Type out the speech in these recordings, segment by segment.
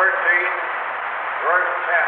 verse 10.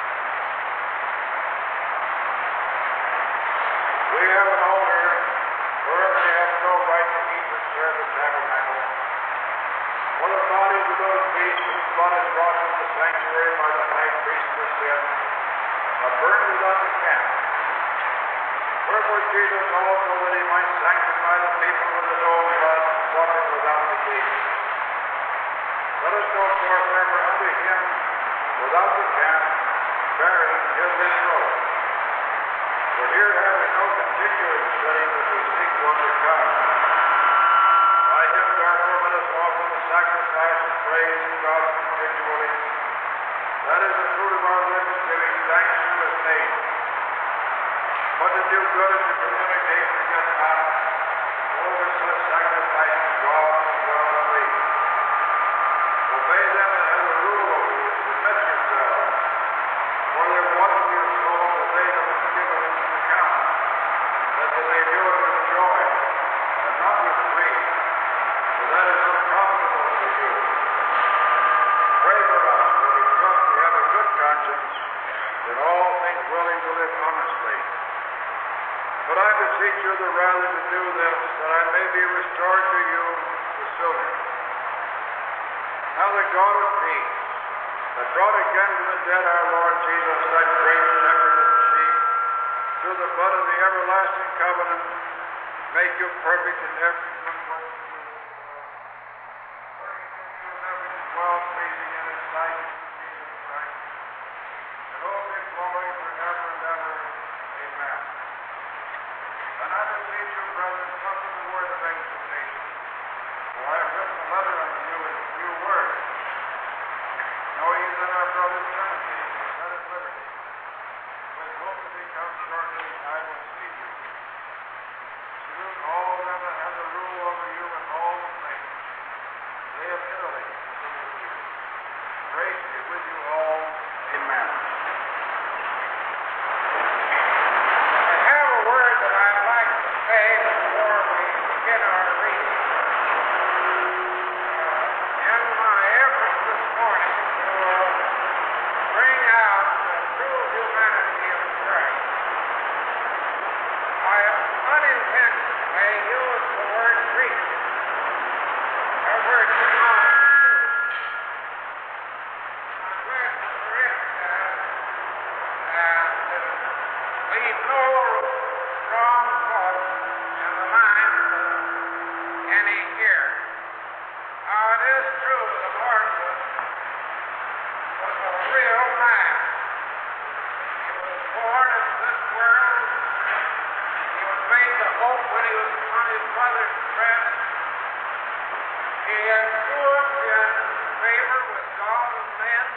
We have an altar wherein they have no right to eat and serve the tabernacle. For the bodies of those beasts whose blood is brought into the sanctuary by the high priest for sin are burned without the camp. Wherefore Jesus also, that he might sanctify the people with his own blood, suffered without the gate. Let us go forth therefore unto him without the camp, bearing his robe. For here have we no continuing setting, but we seek one to come. By him therefore let us offer the sacrifice and praise to God continually. That is the fruit of our lips, giving thanks to his name. But to do good and to communicate, forget not. Over such sacrifices God is well pleased. Obey them that have the rule over you, submit yourselves. For their watch of your souls, obey them and give them an account, that they may do it with joy, and not with grief, for that is unprofitable for you. Pray for us, for we trust we have a good conscience, in all things willing to live honestly. But I beseech you the rather to do this, that I may be restored to you the sooner. Now the God of peace, that brought again from the dead our Lord Jesus, that great shepherd of the sheep, through the blood of the everlasting covenant, make you perfect in every good work to do which is well-pleasing in his sight, through Jesus Christ. And all be glory forever and ever. Amen. And I beseech you, brethren, suffer the word of exhortation. For I have written a letter unto you in few words. Know ye that our brother Timothy is set at liberty, with whom to become shortly I will see you. Salute all them that have the rule over you in all the things. They of Italy salute you. Grace be with you all. Amen. I have a word that I'd like to say before we begin our reading. In my efforts this morning to bring out the true humanity of Christ, I unintentionally used the word Greek. That word is not true. I'm glad to correct that and leave no wrong thought in the mind of any here. Now, it is true the Lord was a real man. He was born into this world. He was made to hope when he was on his mother's breast. He endured in favor with God and men.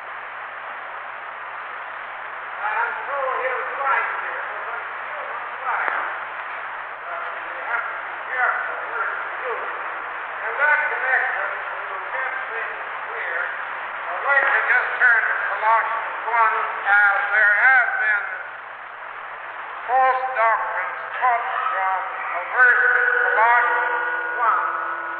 And so his life here was a human life. You have to be careful where it's used. In that connection, to get things clear, I'd like to just turn to Colossians 1, as there have been false doctrines taught from a verse in Colossians 1.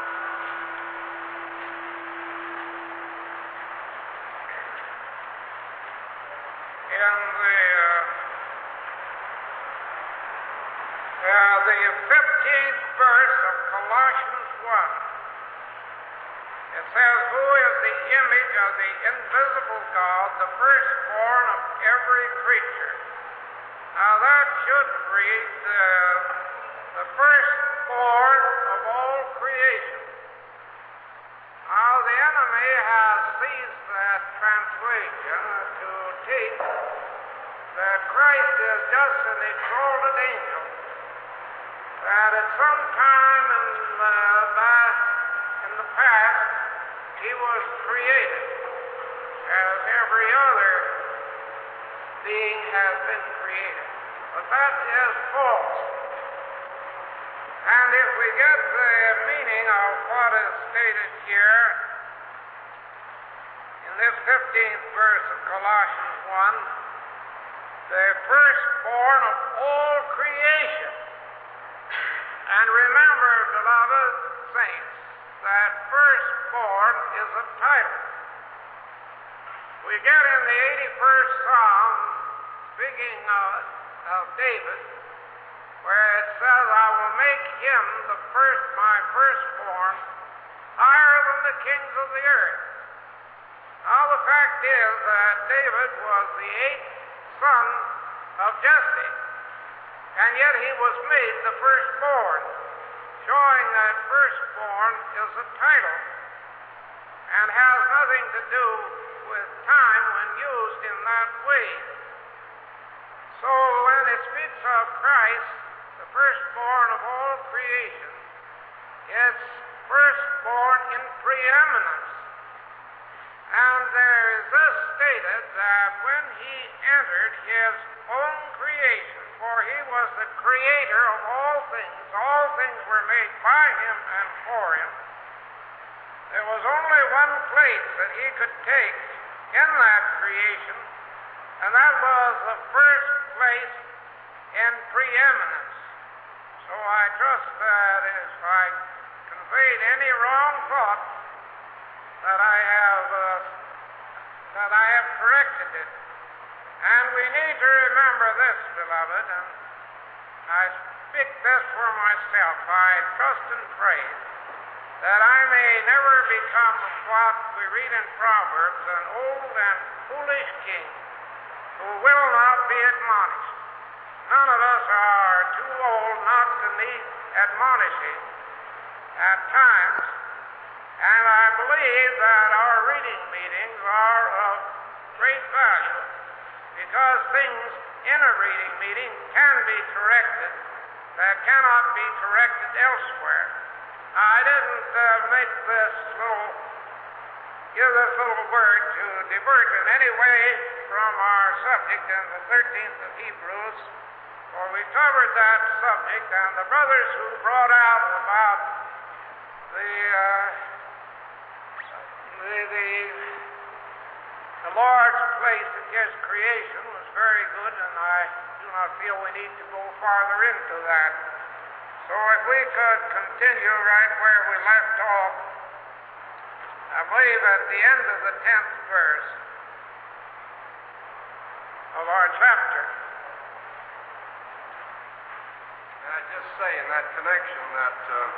In the 15th verse of Colossians 1, it says, "Who is the image of the invisible God, the firstborn of every creature." Now that should read the firstborn of all creation. Now the enemy has seized that translation to teach that Christ is just an exalted angel, that at some time in the past he was created as every other being has been created. But that is false. And if we get the meaning of what is stated here in this 15th verse of Colossians 1, the firstborn of all creation. And remember, beloved saints, that firstborn is a title. We get in the 81st Psalm, speaking of David, where it says, I will make him my firstborn, higher than the kings of the earth. Now the fact is that David was the 8th son of Jesse, and yet he was made the firstborn, showing that firstborn is a title and has nothing to do with time when used in that way. So when it speaks of Christ, the firstborn of all creation, it's firstborn in preeminence. And there is this stated that when he entered his own creation, for he was the creator of all things were made by him and for him, there was only one place that he could take in that creation, and that was the first place in preeminence. So I trust that if I conveyed any wrong thought, that I have corrected it. And we need to remember this, beloved, and I speak this for myself. I trust and pray that I may never become what we read in Proverbs, an old and foolish king who will not be admonished. None of us are too old not to need admonishing at times, and I believe that our reading meetings are of great value because things in a reading meeting can be corrected that cannot be corrected elsewhere. I didn't give this little word to divert in any way from our subject in the 13th of Hebrews, for we covered that subject, and the brothers who brought out about the Lord's place in His creation was very good, and I do not feel we need to go farther into that. So if we could continue right where we left off, I believe at the end of the 10th verse of our chapter. And I just say in that connection that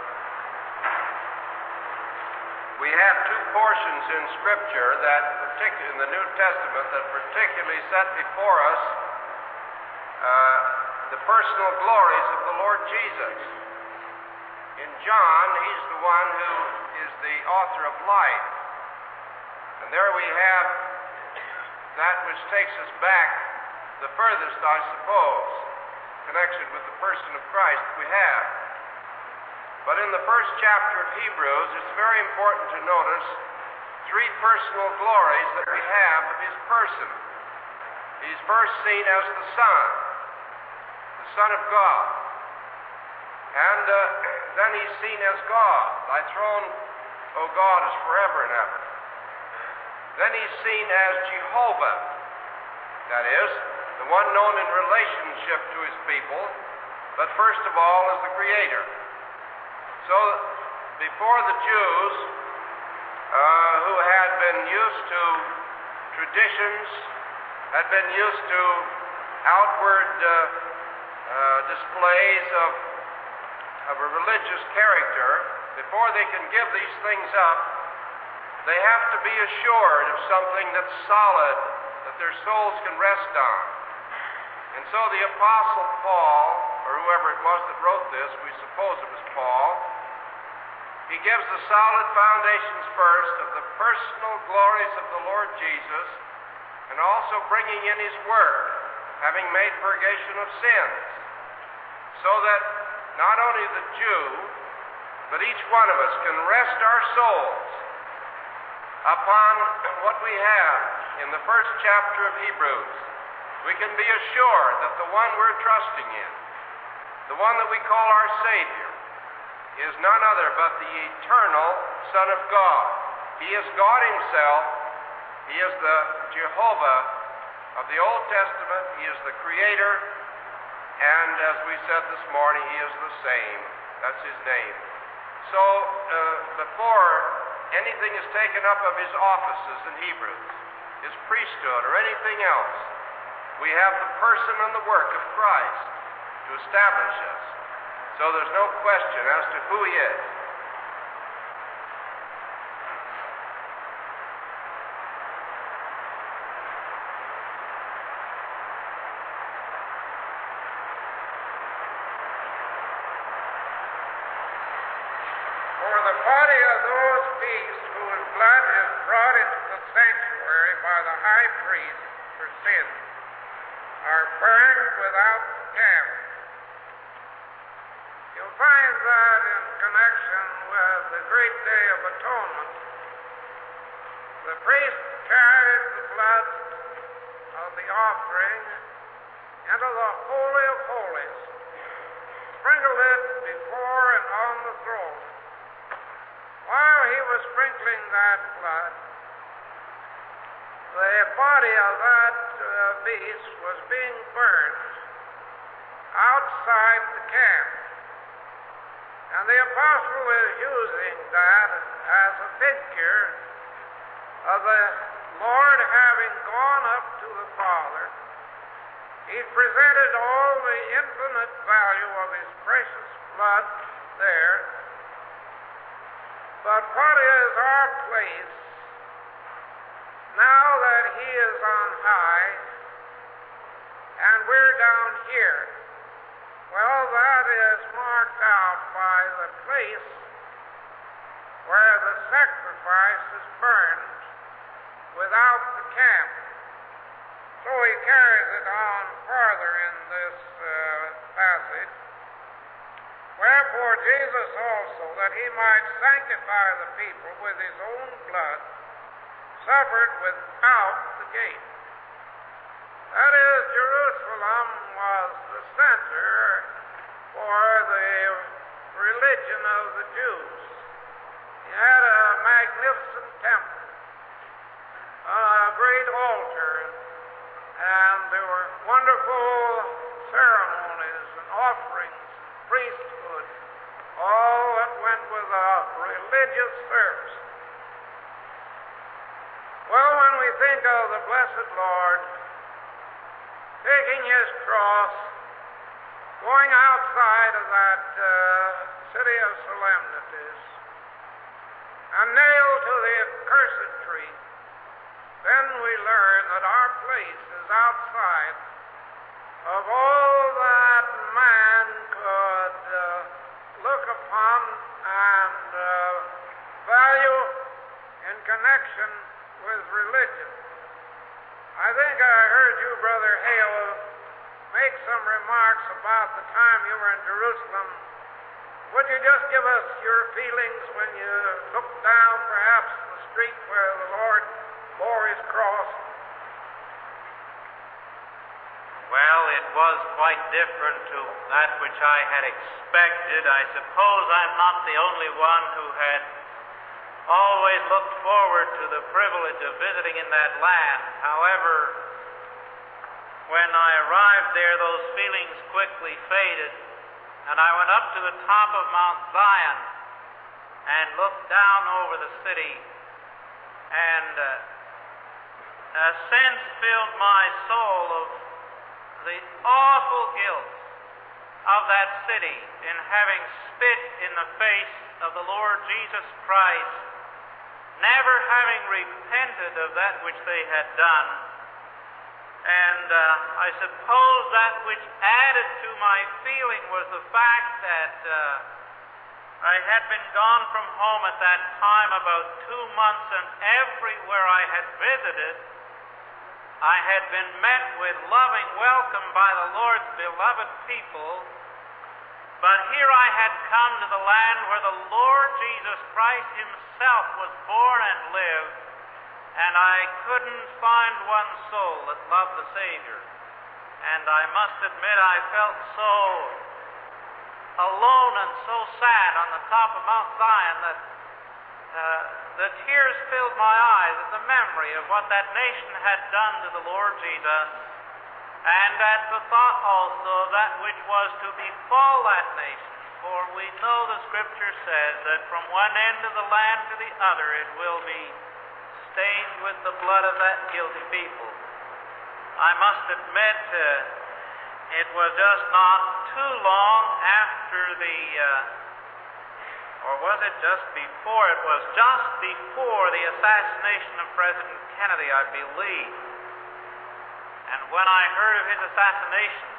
we have two portions in Scripture that, particularly in the New Testament, that particularly set before us the personal glories of the Lord Jesus. In John, he's the one who is the author of life. And there we have that which takes us back the furthest, I suppose, connection with the person of Christ that we have. But in the first chapter of Hebrews, it's very important to notice three personal glories that we have of his person. He's first seen as the Son of God. And then he's seen as God. Thy throne, O God, is forever and ever. Then he's seen as Jehovah. That is, the one known in relationship to his people, but first of all as the Creator. So, before the Jews, who had been used to traditions, had been used to outward displays of a religious character, before they can give these things up, they have to be assured of something that's solid, that their souls can rest on. And so the Apostle Paul, or whoever it was that wrote this, we suppose it was Paul, he gives the solid foundations first of the personal glories of the Lord Jesus, and also bringing in his word, having made purgation of sins, so that not only the Jew, but each one of us can rest our souls upon what we have in the first chapter of Hebrews. We can be assured that the one we're trusting in, the one that we call our Savior, is none other but the eternal Son of God. He is God himself. He is the Jehovah of the Old Testament. He is the Creator. And as we said this morning, he is the same. That's his name. So before anything is taken up of his offices in Hebrews, his priesthood, or anything else. We have the person and the work of Christ to establish us. So there's no question as to who he is. For the body of those beasts whose blood is brought into the sanctuary by the high priest for sin are burned without the camp. You'll find that in connection with the great day of atonement, the priest carried the blood of the offering into the Holy of Holies, sprinkled it before and on the throne. While he was sprinkling that blood, the body of that beast was being burned outside the camp. And the apostle is using that as a figure of the Lord having gone up to the Father. He presented all the infinite value of his precious blood there. But what is our place now that he is on high and we're down here? Well, that is marked out by the place where the sacrifice is burned without the camp. So he carries it on farther in this passage. Wherefore Jesus also, that he might sanctify the people with his own blood, suffered without the gate. That is, Jerusalem was the center for the religion of the Jews. He had a magnificent temple, a great altar, and there were wonderful ceremonies and offerings, priesthood, all that went with a religious service. Well, when we think of the blessed Lord taking his cross, going outside of that city of solemnities, and nailed to the accursed tree, then we learn that our place is outside of all that man could look upon and value in connection with religion. I think I heard you, Brother Hale, make some remarks about the time you were in Jerusalem. Would you just give us your feelings when you looked down perhaps the street where the Lord bore his cross? Well, it was quite different to that which I had expected. I suppose I'm not the only one who had always looked forward to the privilege of visiting in that land. However, when I arrived there, those feelings quickly faded, and I went up to the top of Mount Zion and looked down over the city, and a sense filled my soul of the awful guilt of that city in having spit in the face of the Lord Jesus Christ, never having repented of that which they had done. And I suppose that which added to my feeling was the fact that I had been gone from home at that time about 2 months, and everywhere I had visited, I had been met with loving welcome by the Lord's beloved people. But here I had come to the land where the Lord Jesus Christ himself was born and lived, and I couldn't find one soul that loved the Savior. And I must admit I felt so alone and so sad on the top of Mount Zion that the tears filled my eyes at the memory of what that nation had done to the Lord Jesus, and at the thought also of that which was to befall that nation. For we know the Scripture says that from one end of the land to the other it will be stained with the blood of that guilty people. I must admit, it was just not too long after or was it just before? It was just before the assassination of President Kennedy, I believe. And when I heard of his assassination,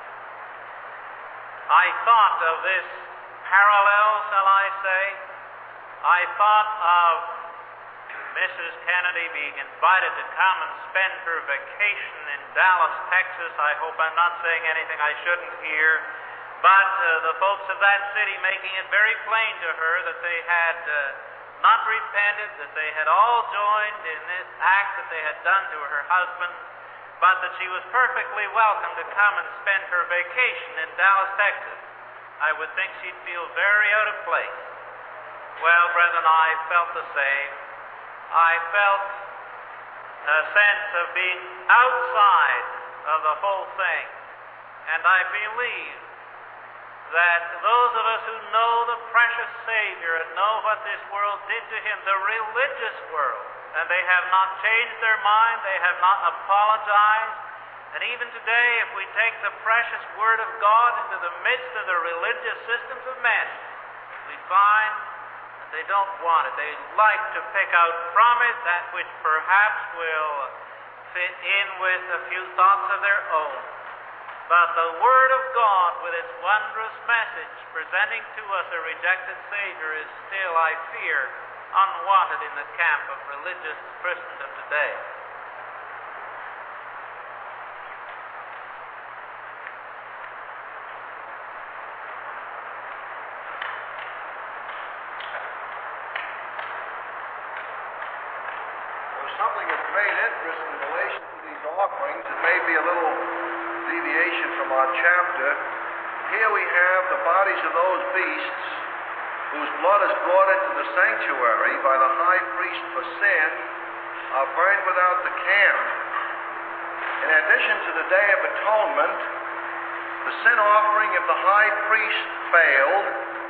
I thought of this parallel, shall I say. I thought of Mrs. Kennedy being invited to come and spend her vacation in Dallas, Texas. I hope I'm not saying anything I shouldn't here. But the folks of that city making it very plain to her that they had not repented, that they had all joined in this act that they had done to her husband, but that she was perfectly welcome to come and spend her vacation in Dallas, Texas. I would think she'd feel very out of place. Well, brethren, I felt the same. I felt a sense of being outside of the whole thing. And I believe that those of us who know the precious Savior and know what this world did to him, the religious world, and they have not changed their mind, they have not apologized, and even today, if we take the precious Word of God into the midst of the religious systems of men, we find that they don't want it. They like to pick out from it that which perhaps will fit in with a few thoughts of their own. But the Word of God, with its wondrous message presenting to us a rejected Savior, is still, I fear, unwanted in the camp of religious Christendom today. There's something of great interest in relation to these offerings. It may be a little deviation from our chapter. Here we have the bodies of those beasts whose blood is brought into the sanctuary by the high priest for sin are burned without the camp. In addition to the Day of Atonement, the sin offering of the high priest failed,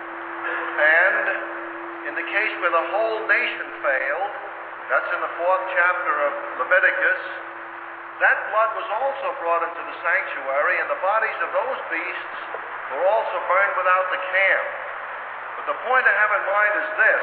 and in the case where the whole nation failed, that's in the 4th chapter of Leviticus, that blood was also brought into the sanctuary, and the bodies of those beasts were also burned without the camp. But the point I have in mind is this,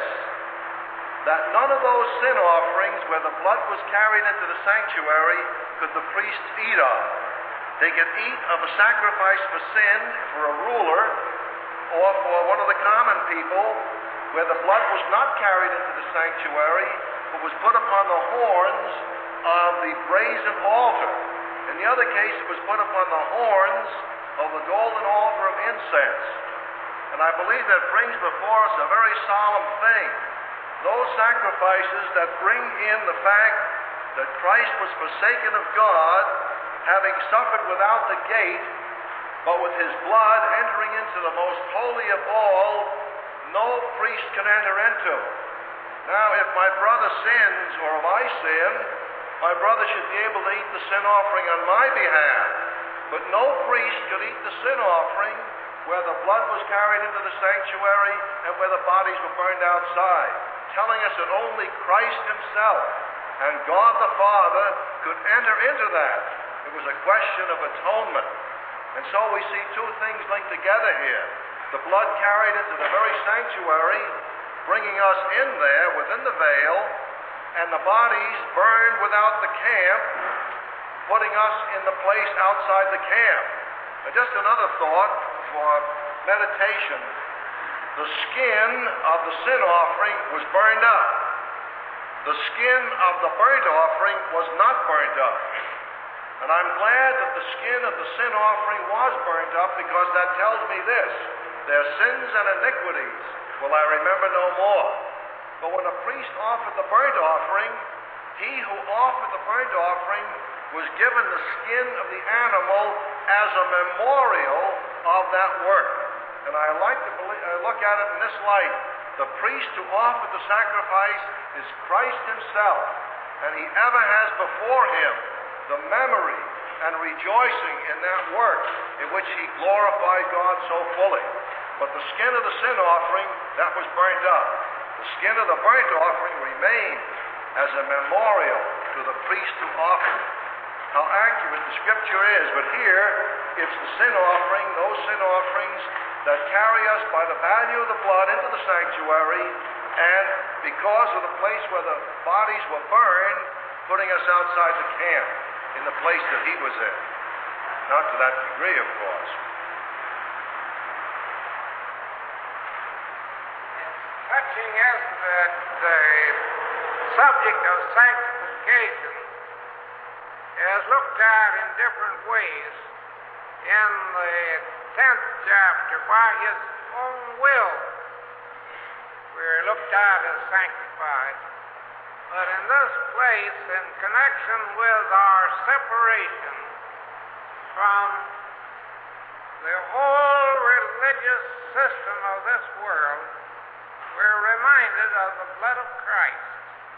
that none of those sin offerings where the blood was carried into the sanctuary could the priests eat of. They could eat of a sacrifice for sin for a ruler or for one of the common people where the blood was not carried into the sanctuary but was put upon the horns of the brazen altar. In the other case, it was put upon the horns of the golden altar of incense. And I believe that brings before us a very solemn thing. Those sacrifices that bring in the fact that Christ was forsaken of God, having suffered without the gate, but with his blood entering into the most holy of all, no priest can enter into. Now, if my brother sins, or if I sin, my brother should be able to eat the sin offering on my behalf. But no priest could eat the sin offering where the blood was carried into the sanctuary and where the bodies were burned outside, telling us that only Christ himself and God the Father could enter into that. It was a question of atonement. And so we see two things linked together here. The blood carried into the very sanctuary, bringing us in there within the veil, and the bodies burned without the camp, putting us in the place outside the camp. Now, just another thought for meditation. The skin of the sin offering was burned up. The skin of the burnt offering was not burned up. And I'm glad that the skin of the sin offering was burned up, because that tells me this: their sins and iniquities will I remember no more. But when a priest offered the burnt offering, he who offered the burnt offering was given the skin of the animal as a memorial of that work. And I like to look at it in this light. The priest who offered the sacrifice is Christ himself, and he ever has before him the memory and rejoicing in that work in which he glorified God so fully. But the skin of the sin offering, that was burnt up. The skin of the burnt offering remained. as a memorial to the priest who offered it. How accurate the Scripture is, but here it's the sin offering, those sin offerings that carry us by the value of the blood into the sanctuary, and because of the place where the bodies were burned, putting us outside the camp, in the place that he was in. Not to that degree, of course. Touching as the subject of sanctification is looked at in different ways. In the 10th chapter, by his own will, we're looked at as sanctified. But in this place, in connection with our separation from the whole religious system of this world, we're reminded of the blood of Christ.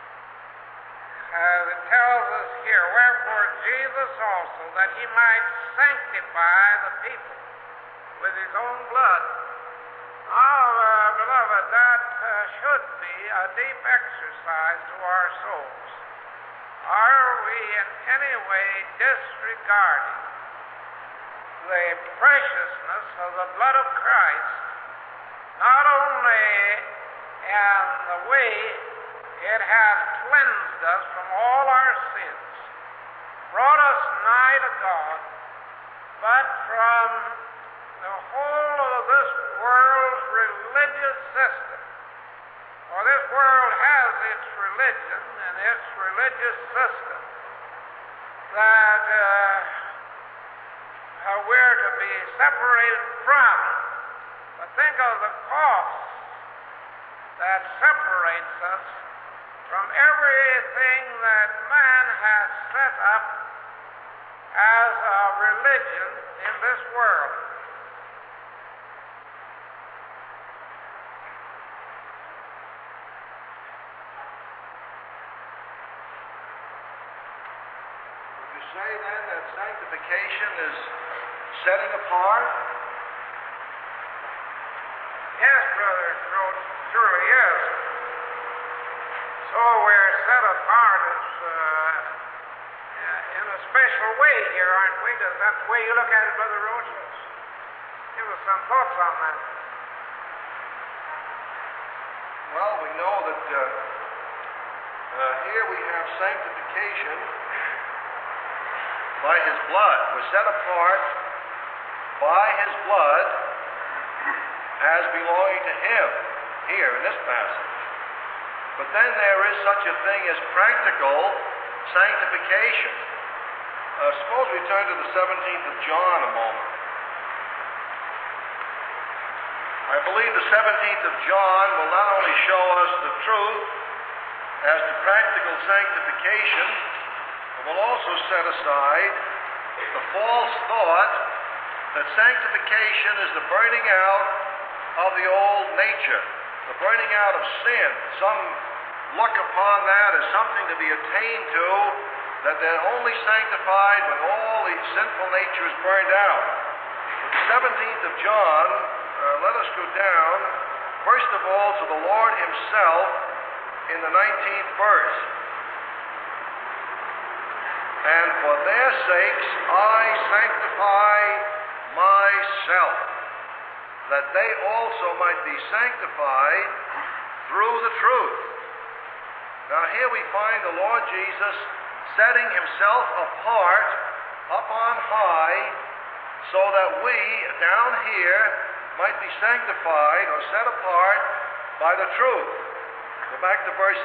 As it tells us here, wherefore Jesus also, that he might sanctify the people with his own blood. Now, beloved, that should be a deep exercise to our souls. Are we in any way disregarding the preciousness of the blood of Christ, not only in the way it has cleansed us from all our sins, brought us nigh to God, but from the whole of this world's religious system. For this world has its religion and its religious system that we're to be separated from. But think of the cost that separates us from everything that man has set up as a religion in this world. Would you say then that sanctification is setting apart? Yes, Brother Roach, surely is. So we're set apart as in a special way here, aren't we? Is that the way you look at it, Brother Roach? Give us some thoughts on that. Well, we know that here we have sanctification by his blood. We're set apart by his blood as belonging to him here in this passage. But then there is such a thing as practical sanctification. Suppose we turn to the 17th of John a moment. I believe the 17th of John will not only show us the truth as to practical sanctification, but will also set aside the false thought that sanctification is the burning out of the old nature, the burning out of sin. Some look upon that as something to be attained to, that they're only sanctified when all the sinful nature is burned out. But the 17th of John, let us go down, first of all, to the Lord himself in the 19th verse. And for their sakes I sanctify myself, that they also might be sanctified through the truth. Now here we find the Lord Jesus setting himself apart up on high so that we down here might be sanctified or set apart by the truth. Go back to verse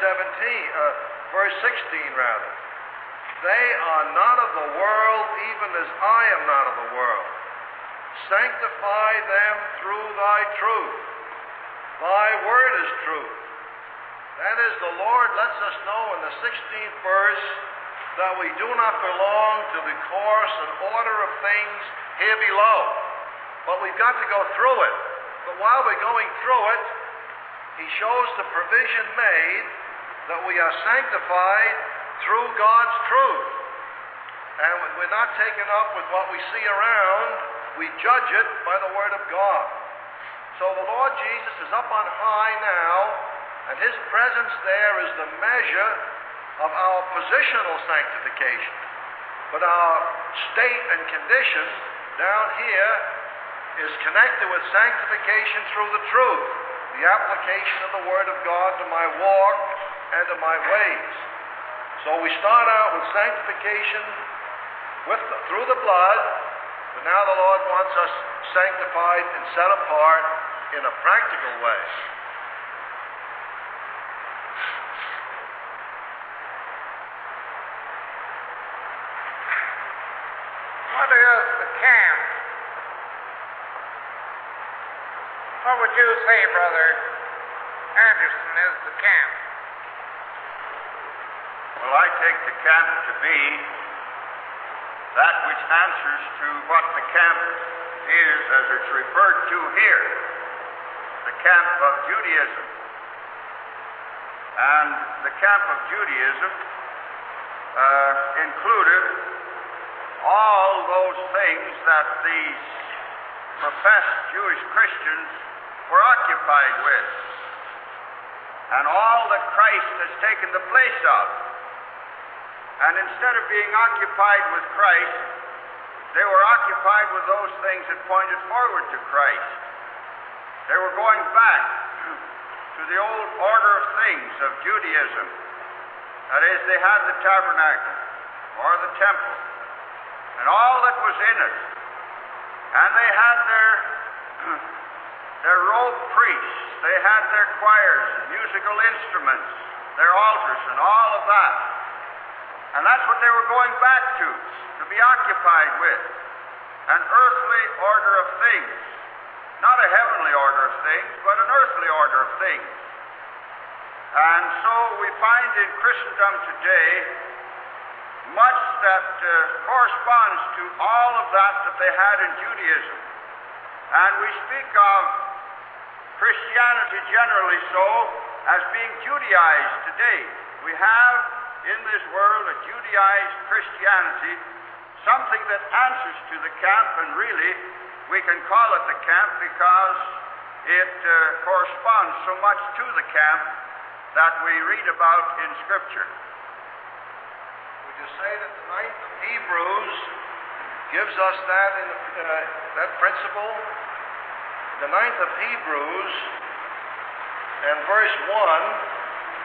16 rather. They are not of the world, even as I am not of the world. Sanctify them through thy truth. Thy word is truth. That is, the Lord lets us know in the 16th verse that we do not belong to the course and order of things here below. But we've got to go through it. But while we're going through it, he shows the provision made that we are sanctified through God's truth. And we're not taken up with what we see around. We judge it by the Word of God. So the Lord Jesus is up on high now, and his presence there is the measure of our positional sanctification. But our state and condition down here is connected with sanctification through the truth, the application of the Word of God to my walk and to my ways. So we start out with sanctification through the blood, but now the Lord wants us sanctified and set apart in a practical way. What is the camp? What would you say, Brother Anderson, is the camp? Well, I take the camp to be that which answers to what the camp is as it's referred to here, the camp of Judaism. And the camp of Judaism included all those things that these professed Jewish Christians were occupied with, and all that Christ has taken the place of. And instead of being occupied with Christ, they were occupied with those things that pointed forward to Christ. They were going back to the old order of things of Judaism. That is, they had the tabernacle or the temple and all that was in it. And they had their robed priests, they had their choirs and musical instruments, their altars and all of that. And that's what they were going back to be occupied with. An earthly order of things. Not a heavenly order of things, but an earthly order of things. And so we find in Christendom today much that corresponds to all of that they had in Judaism. And we speak of Christianity generally so as being Judaized today. We have in this world a Judaized Christianity, something that answers to the camp, and really we can call it the camp because it corresponds so much to the camp that we read about in Scripture. Would you say that the 9th of Hebrews gives us that principle? The 9th of Hebrews and verse 1,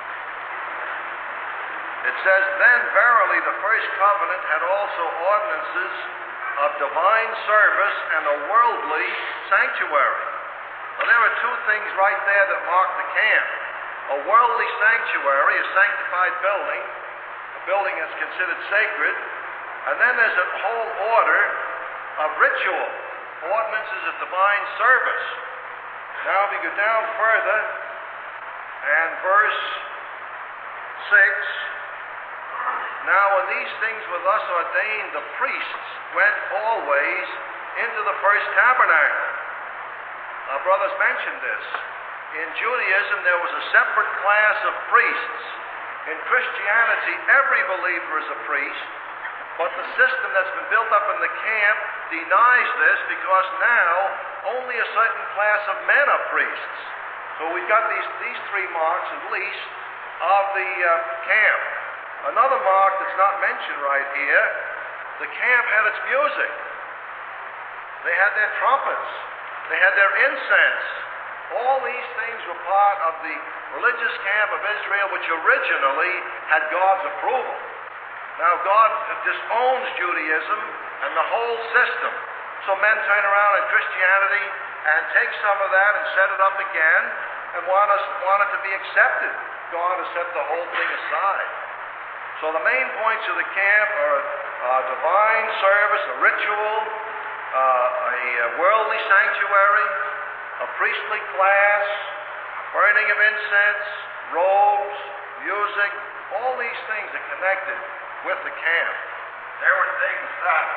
it says, "Then verily the first covenant had also ordinances of divine service and a worldly sanctuary." Well, there are two things right there that mark the camp. A worldly sanctuary, a sanctified building, a building that's considered sacred, and then there's a whole order of ritual, ordinances of divine service. Now we go down further, and verse 6, "Now when these things were thus ordained, the priests went always into the first tabernacle." Our brothers mentioned this. In Judaism, there was a separate class of priests. In Christianity, every believer is a priest, but the system that's been built up in the camp denies this because now only a certain class of men are priests. So we've got these three marks at least of the camp. Another mark that's not mentioned right here, the camp had its music. They had their trumpets. They had their incense. All these things were part of the religious camp of Israel, which originally had God's approval. Now God disowns Judaism and the whole system. So men turn around in Christianity and take some of that and set it up again and want it to be accepted. God has set the whole thing aside. So the main points of the camp are divine service, a ritual, a worldly sanctuary, a priestly class, burning of incense, robes, music. All these things are connected with the camp. There were things that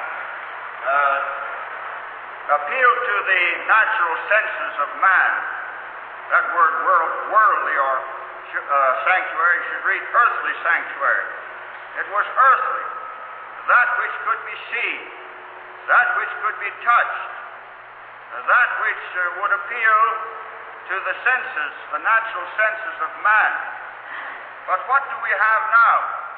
appeal to the natural senses of man. That word worldly or sanctuary should read earthly sanctuary. It was earthly, that which could be seen, that which could be touched, that which would appeal to the senses, the natural senses of man. But what do we have now?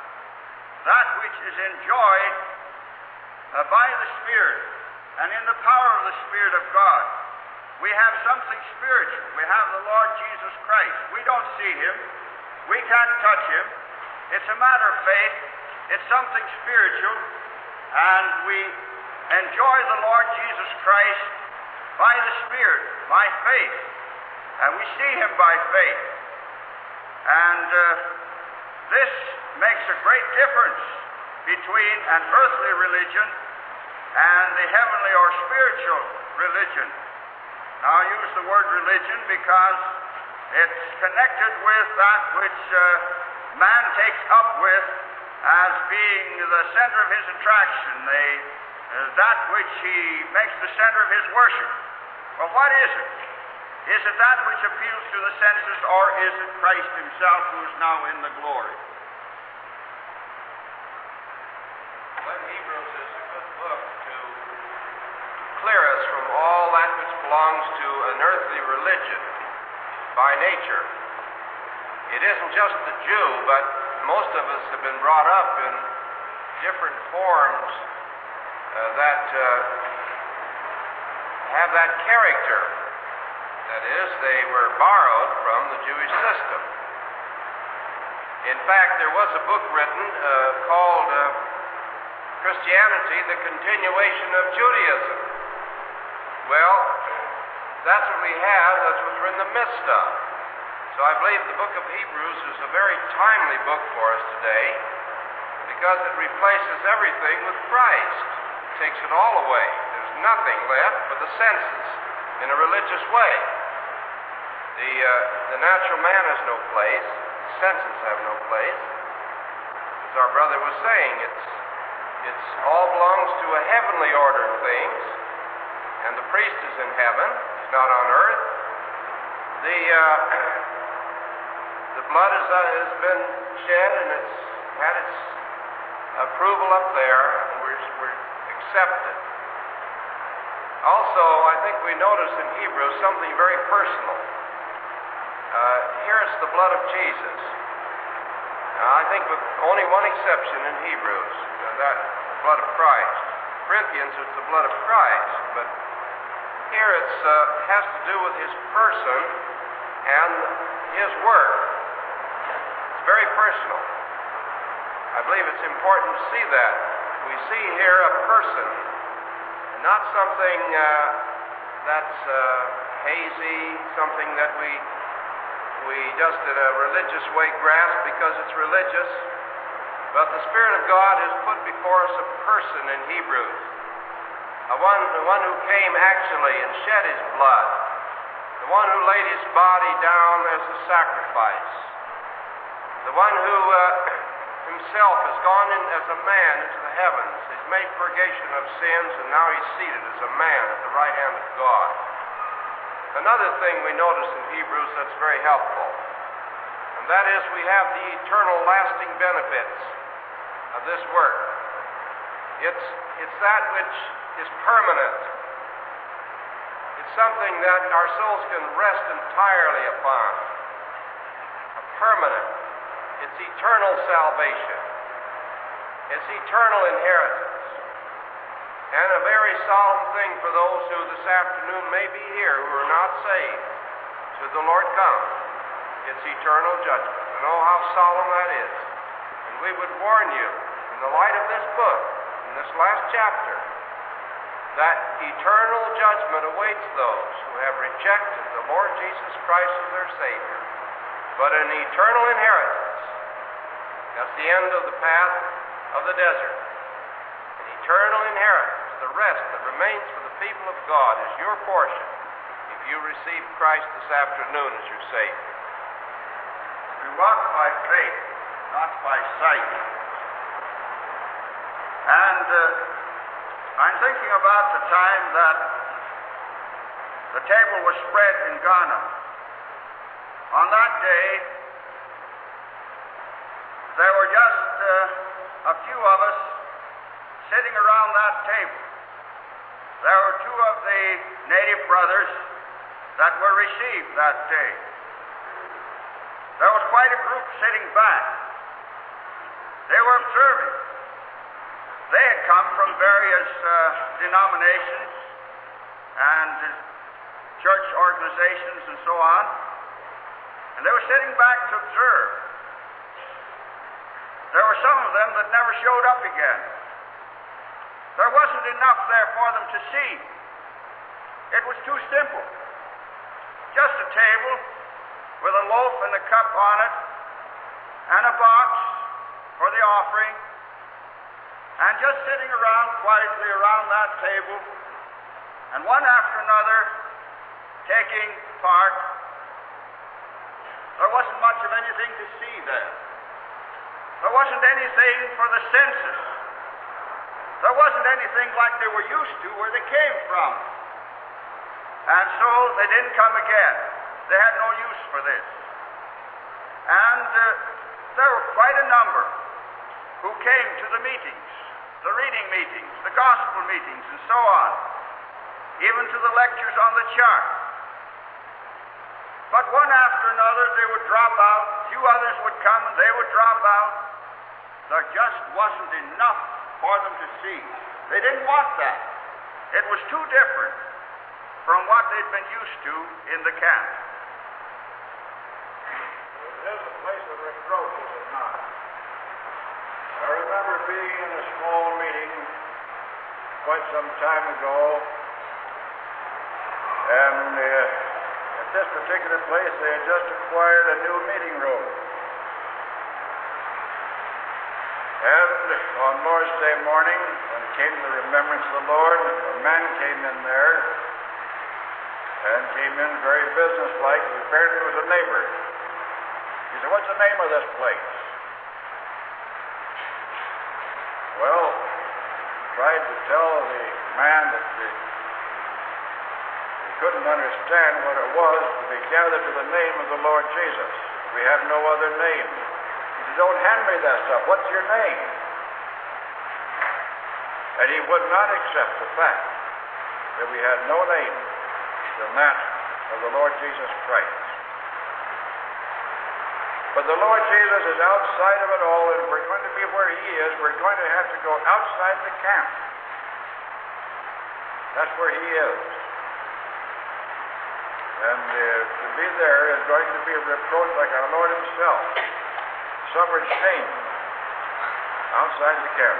that which is enjoyed by the Spirit and in the power of the Spirit of God. We have something spiritual. We have the Lord Jesus Christ. We don't see Him. We can't touch Him. It's a matter of faith. It's something spiritual. And we enjoy the Lord Jesus Christ by the Spirit, by faith. And we see Him by faith. And this makes a great difference between an earthly religion and the heavenly or spiritual religion. Now, I use the word religion because it's connected with that which man takes up with as being the center of his attraction, that which he makes the center of his worship. Well, what is it? Is it that which appeals to the senses, or is it Christ Himself who is now in the glory? Well, Hebrews is a good book to clear us from all that which belongs to an earthly religion by nature. It isn't just the Jew, but most of us have been brought up in different forms that have that character. That is, they were borrowed from the Jewish system. In fact, there was a book written called Christianity, the Continuation of Judaism. Well, that's what we have. That's what we're in the midst of. So I believe the book of Hebrews is a very timely book for us today because it replaces everything with Christ. It takes it all away. There's nothing left but the senses in a religious way. The natural man has no place. The senses have no place. As our brother was saying, it's all belongs to a heavenly order of things, and the priest is in heaven. He's not on earth. The blood has been shed, and it's had its approval up there, and we're accepted. Also, I think we notice in Hebrews something very personal. Here is the blood of Jesus. Now, I think with only one exception in Hebrews, that blood of Christ. Corinthians, it's the blood of Christ, but here it has to do with His person and His work. It's very personal. I believe it's important to see that. We see here a person, not something that's hazy, something that we just in a religious way grasp because it's religious. But the Spirit of God has put before us a person in Hebrews, the one who came actually and shed His blood, the one who laid His body down as a sacrifice, the one who Himself has gone in as a man into the heavens. He's made purgation of sins, and now He's seated as a man at the right hand of God. Another thing we notice in Hebrews that's very helpful, and that is we have the eternal lasting benefits of this work. It's that which is permanent. It's something that our souls can rest entirely upon. A permanent. It's eternal salvation. It's eternal inheritance. And a very solemn thing for those who this afternoon may be here who are not saved, should the Lord come. It's eternal judgment. And oh, how solemn that is. And we would warn you, in the light of this book, in this last chapter, that eternal judgment awaits those who have rejected the Lord Jesus Christ as their Savior. But an eternal inheritance. That's the end of the path of the desert. An eternal inheritance. The rest that remains for the people of God is your portion if you receive Christ this afternoon as your Savior. We walk by faith, not by sight. And I'm thinking about the time that the table was spread in Ghana. On that day, there were just a few of us sitting around that table. There were two of the native brothers that were received that day. There was quite a group sitting back. They were observing. They had come from various denominations and church organizations and so on, and they were sitting back to observe. There were some of them that never showed up again. There wasn't enough there for them to see. It was too simple. Just a table with a loaf and a cup on it, and a box for the offering, and just sitting around quietly around that table, and one after another taking part. There wasn't much of anything to see there. There wasn't anything for the senses. There wasn't anything like they were used to where they came from. And so they didn't come again. They had no use for this. And there were quite a number who came to the meetings, the reading meetings, the gospel meetings, and so on, even to the lectures on the chart. But one after another, they would drop out. A few others would come, and they would drop out. There just wasn't enough for them to see. They didn't want that. It was too different from what they'd been used to in the camp. It is a place of reproach, is it not? I remember being in a small meeting quite some time ago, and at this particular place they had just acquired a new meeting room. And on Lord's Day morning, when it came to the remembrance of the Lord, a man came in there, and came in very businesslike. Apparently it was a neighbor. He said, "What's the name of this place?" Well, tried to tell the man that he couldn't understand what it was to be gathered to the name of the Lord Jesus. We have no other name. He said, "Don't hand me that stuff. What's your name?" And he would not accept the fact that we had no name than that of the Lord Jesus Christ. But the Lord Jesus is outside of it all, and if we're going to be where He is, we're going to have to go outside the camp. That's where He is. And to be there is going to be a reproach like our Lord Himself suffered shame outside the camp.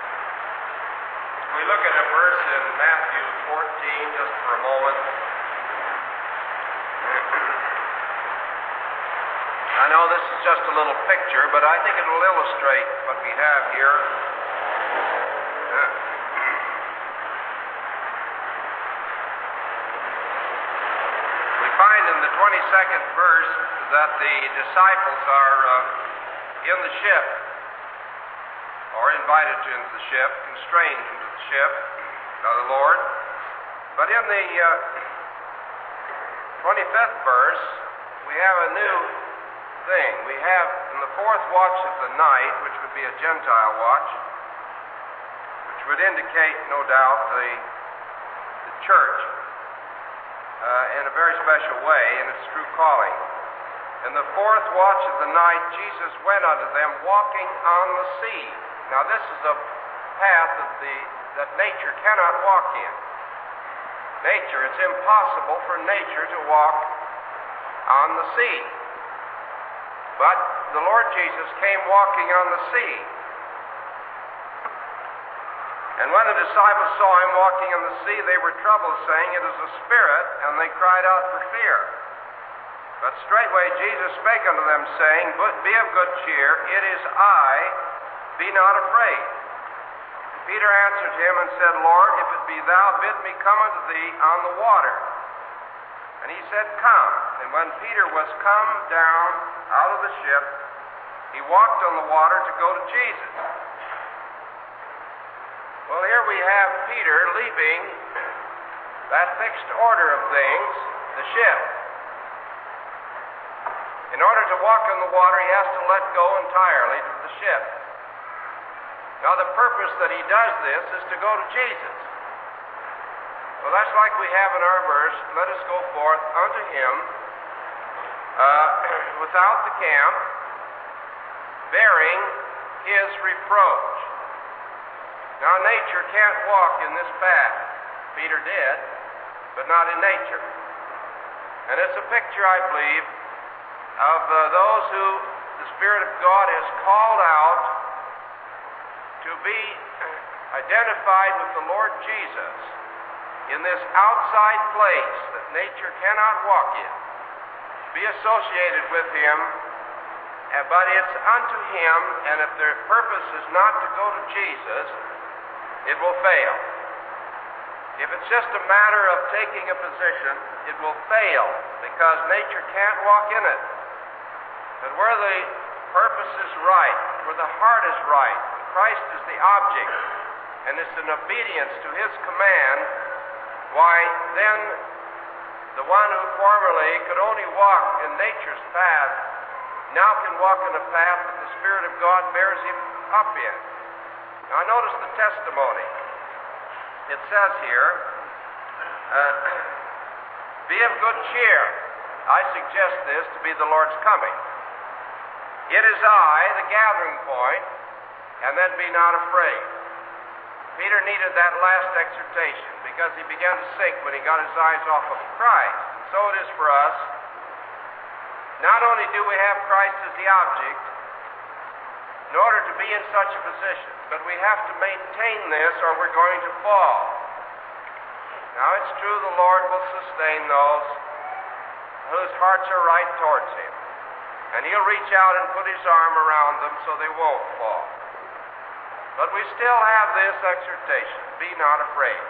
We look at a verse in Matthew 14 just for a moment. I know this is just a little picture, but I think it will illustrate what we have here. We find in the 22nd verse that the disciples are in the ship, or invited into the ship, constrained into the ship by the Lord. But in the 25th verse, we have a new thing. We have in the fourth watch of the night, which would be a Gentile watch, which would indicate, no doubt, the church in a very special way in its true calling. In the fourth watch of the night, Jesus went unto them walking on the sea. Now this is a path that nature cannot walk in. Nature, it's impossible for nature to walk on the sea. But the Lord Jesus came walking on the sea. And when the disciples saw him walking on the sea, they were troubled, saying, "It is a spirit," and they cried out for fear. But straightway Jesus spake unto them, saying, "Be of good cheer, it is I, be not afraid." Peter answered him and said, "Lord, if it be thou, bid me come unto thee on the water." And he said, "Come." And when Peter was come down out of the ship, he walked on the water to go to Jesus. Well, here we have Peter leaving that fixed order of things, the ship. In order to walk on the water, he has to let go entirely to the ship. Now, the purpose that he does this is to go to Jesus. So that's like we have in our verse, "Let us go forth unto him without the camp, bearing his reproach. Now, nature can't walk in this path. Peter did, but not in nature. And it's a picture, I believe, of those who the Spirit of God has called out to be identified with the Lord Jesus in this outside place that nature cannot walk in, be associated with Him, but it's unto Him, and if their purpose is not to go to Jesus, it will fail. If it's just a matter of taking a position, it will fail, because nature can't walk in it. But where the purpose is right, where the heart is right, Christ is the object, and it's in obedience to His command, why, then the one who formerly could only walk in nature's path now can walk in a path that the Spirit of God bears him up in. Now, notice the testimony. It says here, be of good cheer. I suggest this to be the Lord's coming. It is I, the gathering point, and then be not afraid. Peter needed that last exhortation because he began to sink when he got his eyes off of Christ. And so it is for us. Not only do we have Christ as the object in order to be in such a position, but we have to maintain this or we're going to fall. Now, it's true the Lord will sustain those whose hearts are right towards Him. And He'll reach out and put His arm around them so they won't fall. But we still have this exhortation, be not afraid.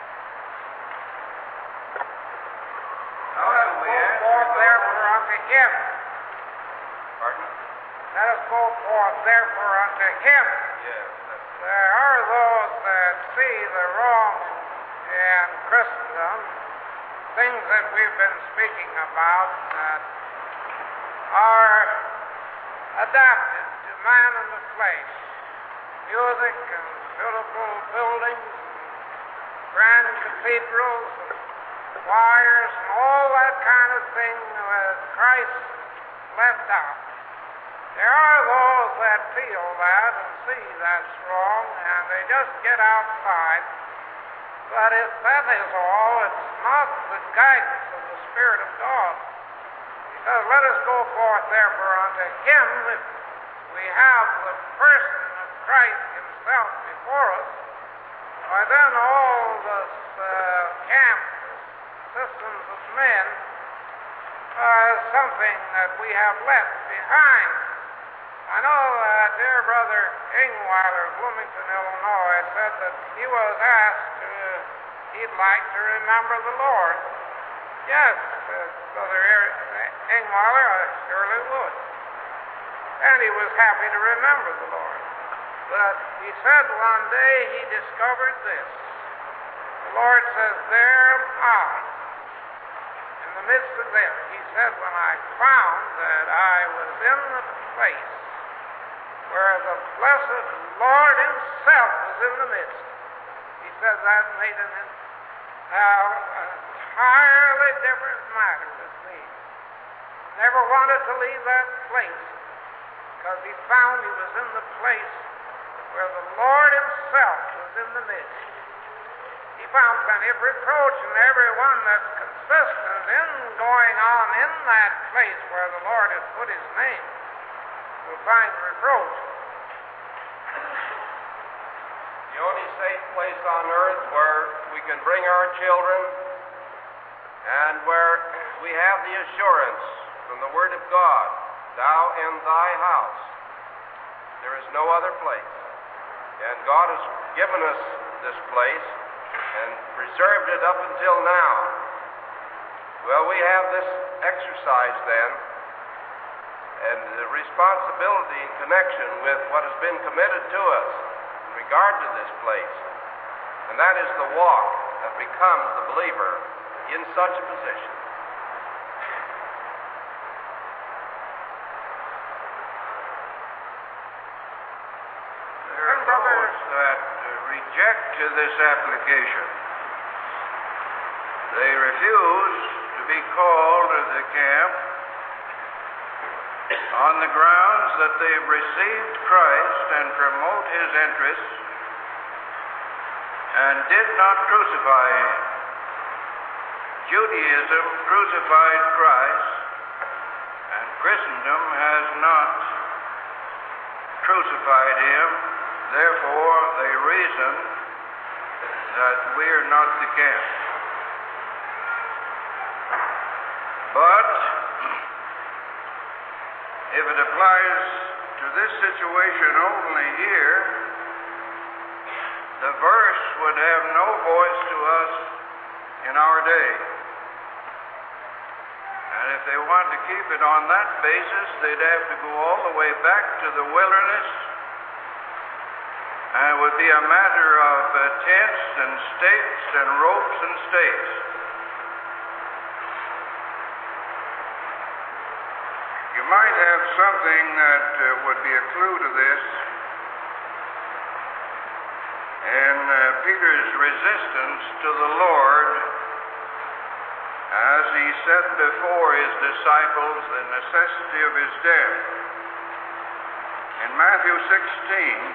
Let us go forth therefore unto Him. Pardon? Let us go forth therefore unto Him. Yes. There are those that see the wrong in Christendom, things that we've been speaking about that are adapted to man in the flesh. Music and beautiful buildings, grand cathedrals, and choirs, and all that kind of thing that Christ left out. There are those that feel that and see that's wrong, and they just get outside. But if that is all, it's not the guidance of the Spirit of God. Because let us go forth therefore unto Him. If we have the person of Christ Himself before us, why then all this camp, systems of men, are something that we have left behind. I know dear brother Ingweiler of Bloomington, Illinois, said that he was asked he'd like to remember the Lord. Yes, Brother Ingweiler, I surely would. And he was happy to remember the Lord. But he said one day he discovered this. The Lord says, there am I, in the midst of them. He said, when I found that I was in the place where the blessed Lord Himself was in the midst, He said that made an entirely different matter with me. Never wanted to leave that place because he found he was in the place where the Lord Himself was in the midst. He found plenty of reproach in everyone that's consistent in going on in that place where the Lord has put His name. Will find reproach. The only safe place on earth where we can bring our children and where we have the assurance from the Word of God, thou in thy house. There is no other place. And God has given us this place and preserved it up until now. Well, we have this exercise then, and the responsibility in connection with what has been committed to us in regard to this place. And that is the walk that becomes the believer in such a position. There are those that reject this application. They refuse to be called to the camp on the grounds that they've received Christ and promote his interests and did not crucify him. Judaism crucified Christ, and Christendom has not crucified him. Therefore, they reason that we're not the camp. But if it applies to this situation only here, the verse would have no voice to us in our day. And if they want to keep it on that basis, they'd have to go all the way back to the wilderness, and it would be a matter of tents and stakes and ropes and stakes. You might have something that would be a clue to this in Peter's resistance to the Lord as he set before his disciples the necessity of his death. In Matthew 16,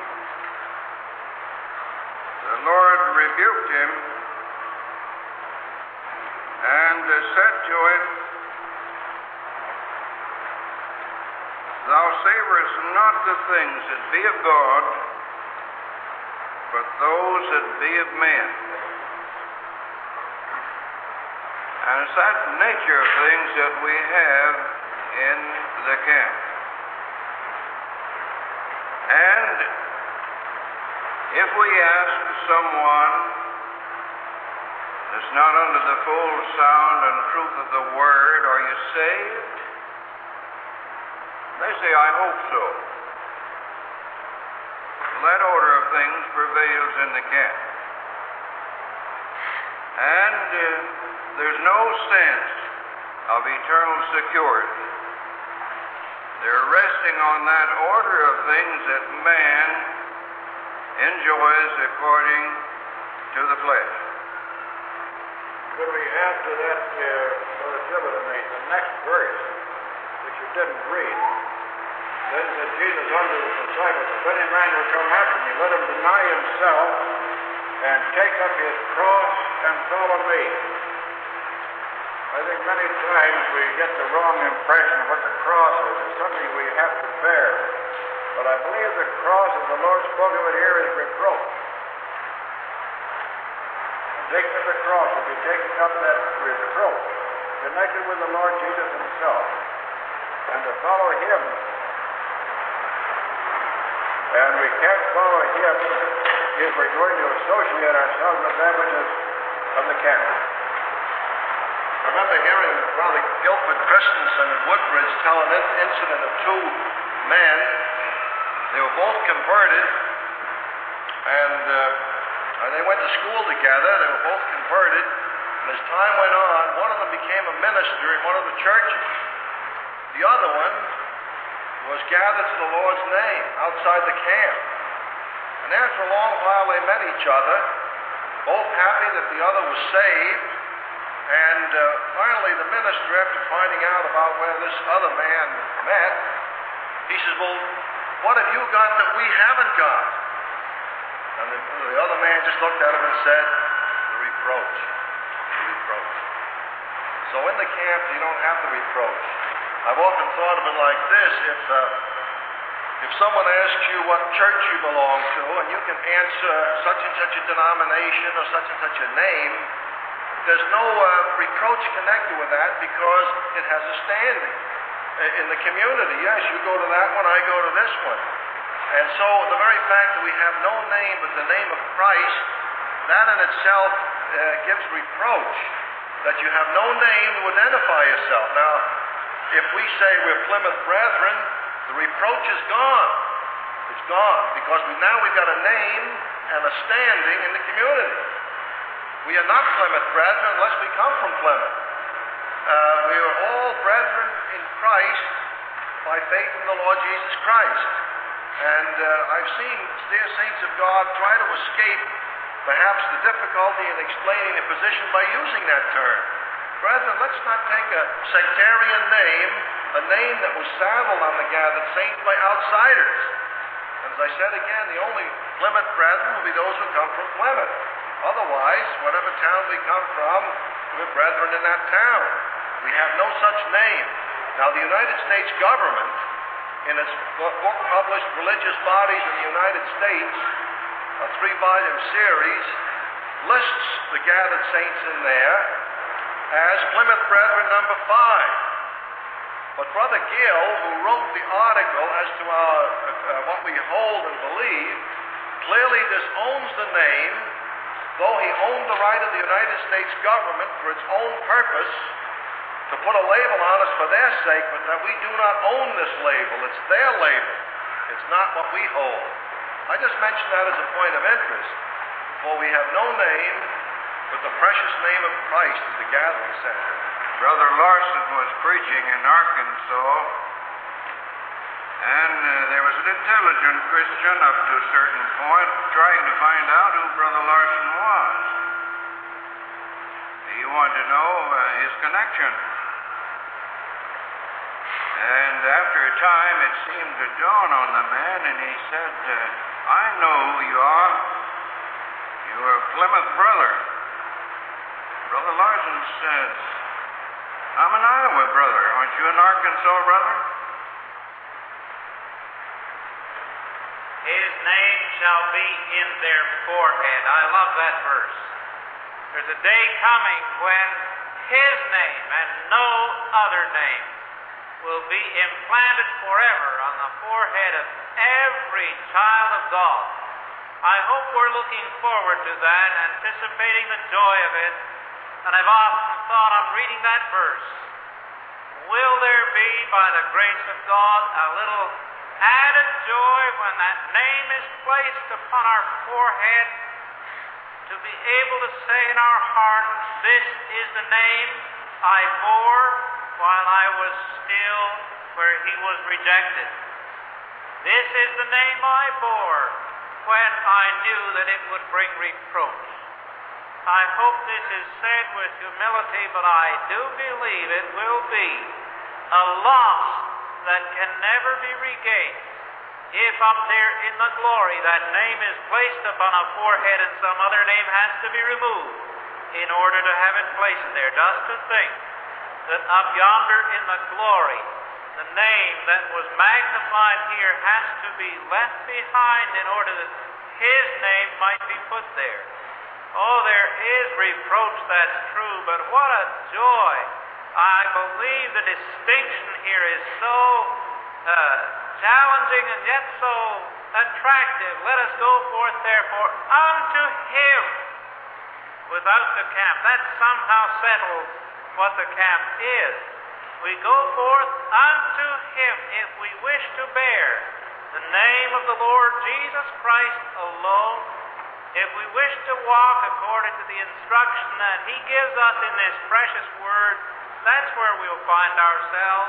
the Lord rebuked him and said to him, "Thou savorest not the things that be of God, but those that be of men." And it's that nature of things that we have in the camp. And if we ask someone that's not under the full sound and truth of the word, "Are you saved?" they say, "I hope so." That order of things prevails in the camp. And there's no sense of eternal security. They're resting on that order of things that man enjoys according to the flesh. Could we add to that, Brother Thibodeau, the next verse, which you didn't read? Then said Jesus unto his disciples, "If any man will come after me, let him deny himself and take up his cross and follow me." I think many times we get the wrong impression of what the cross is. It's something we have to bear. But I believe the cross, as the Lord spoke of it here, is reproach. Taking up the cross would be taking up that reproach connected with the Lord Jesus himself, and to follow him. And we can't follow him if we're going to associate ourselves with that which is of the camp. I remember hearing Brother Guilford Christensen at Woodbridge tell an incident of two men. They were both converted, and they went to school together. They were both converted, and as time went on, one of them became a minister in one of the churches. The other one was gathered to the Lord's name outside the camp. And after a long while, they met each other, both happy that the other was saved. And finally, the minister, after finding out about where this other man met, he says, "Well, what have you got that we haven't got?" And the other man just looked at him and said, "The reproach. The reproach." So in the camp, you don't have the reproach. I've often thought of it like this. If someone asks you what church you belong to, and you can answer such and such a denomination or such and such a name, there's no reproach connected with that because it has a standing in the community. Yes, you go to that one, I go to this one. And so the very fact that we have no name but the name of Christ, that in itself gives reproach, that you have no name to identify yourself. Now, if we say we're Plymouth Brethren, the reproach is gone. It's gone because we've got a name and a standing in the community. We are not Plymouth Brethren unless we come from Plymouth. We are all brethren in Christ by faith in the Lord Jesus Christ. And I've seen dear saints of God try to escape perhaps the difficulty in explaining the position by using that term. Brethren, let's not take a sectarian name a name that was saddled on the gathered saints by outsiders. And as I said again, the only Plymouth brethren will be those who come from Plymouth. Otherwise, whatever town we come from, we're brethren in that town. We have no such name. Now, the United States government, in its book published Religious Bodies in the United States, a 3-volume series, lists the gathered saints in there as Plymouth Brethren number 5. But Brother Gill, who wrote the article as to what we hold and believe, clearly disowns the name, though he owned the right of the United States government for its own purpose to put a label on us for their sake, but that we do not own this label. It's their label. It's not what we hold. I just mention that as a point of interest, for we have no name but the precious name of Christ as the gathering center. Brother Larson was preaching in Arkansas, and there was an intelligent Christian up to a certain point trying to find out who Brother Larson was. He wanted to know his connection. And after a time, it seemed to dawn on the man, and he said, I know who you are. You are a Plymouth brother. Brother Larson says, I'm an Iowa brother. Aren't you an Arkansas brother? His name shall be in their forehead. I love that verse. There's a day coming when His name and no other name will be implanted forever on the forehead of every child of God. I hope we're looking forward to that, anticipating the joy of it. And I've often thought on reading that verse, will there be, by the grace of God, a little added joy when that name is placed upon our forehead, to be able to say in our heart, this is the name I bore while I was still where He was rejected. This is the name I bore when I knew that it would bring reproach. I hope this is said with humility, but I do believe it will be a loss that can never be regained if up there in the glory that name is placed upon a forehead and some other name has to be removed in order to have it placed there. Just to think that up yonder in the glory, the name that was magnified here has to be left behind in order that His name might be put there. Oh, there is reproach, that's true, but what a joy. I believe the distinction here is so challenging and yet so attractive. Let us go forth, therefore, unto Him without the camp. That somehow settles what the camp is. We go forth unto Him if we wish to bear the name of the Lord Jesus Christ alone, if we wish to walk according to the instruction that He gives us in this precious Word. That's where we'll find ourselves.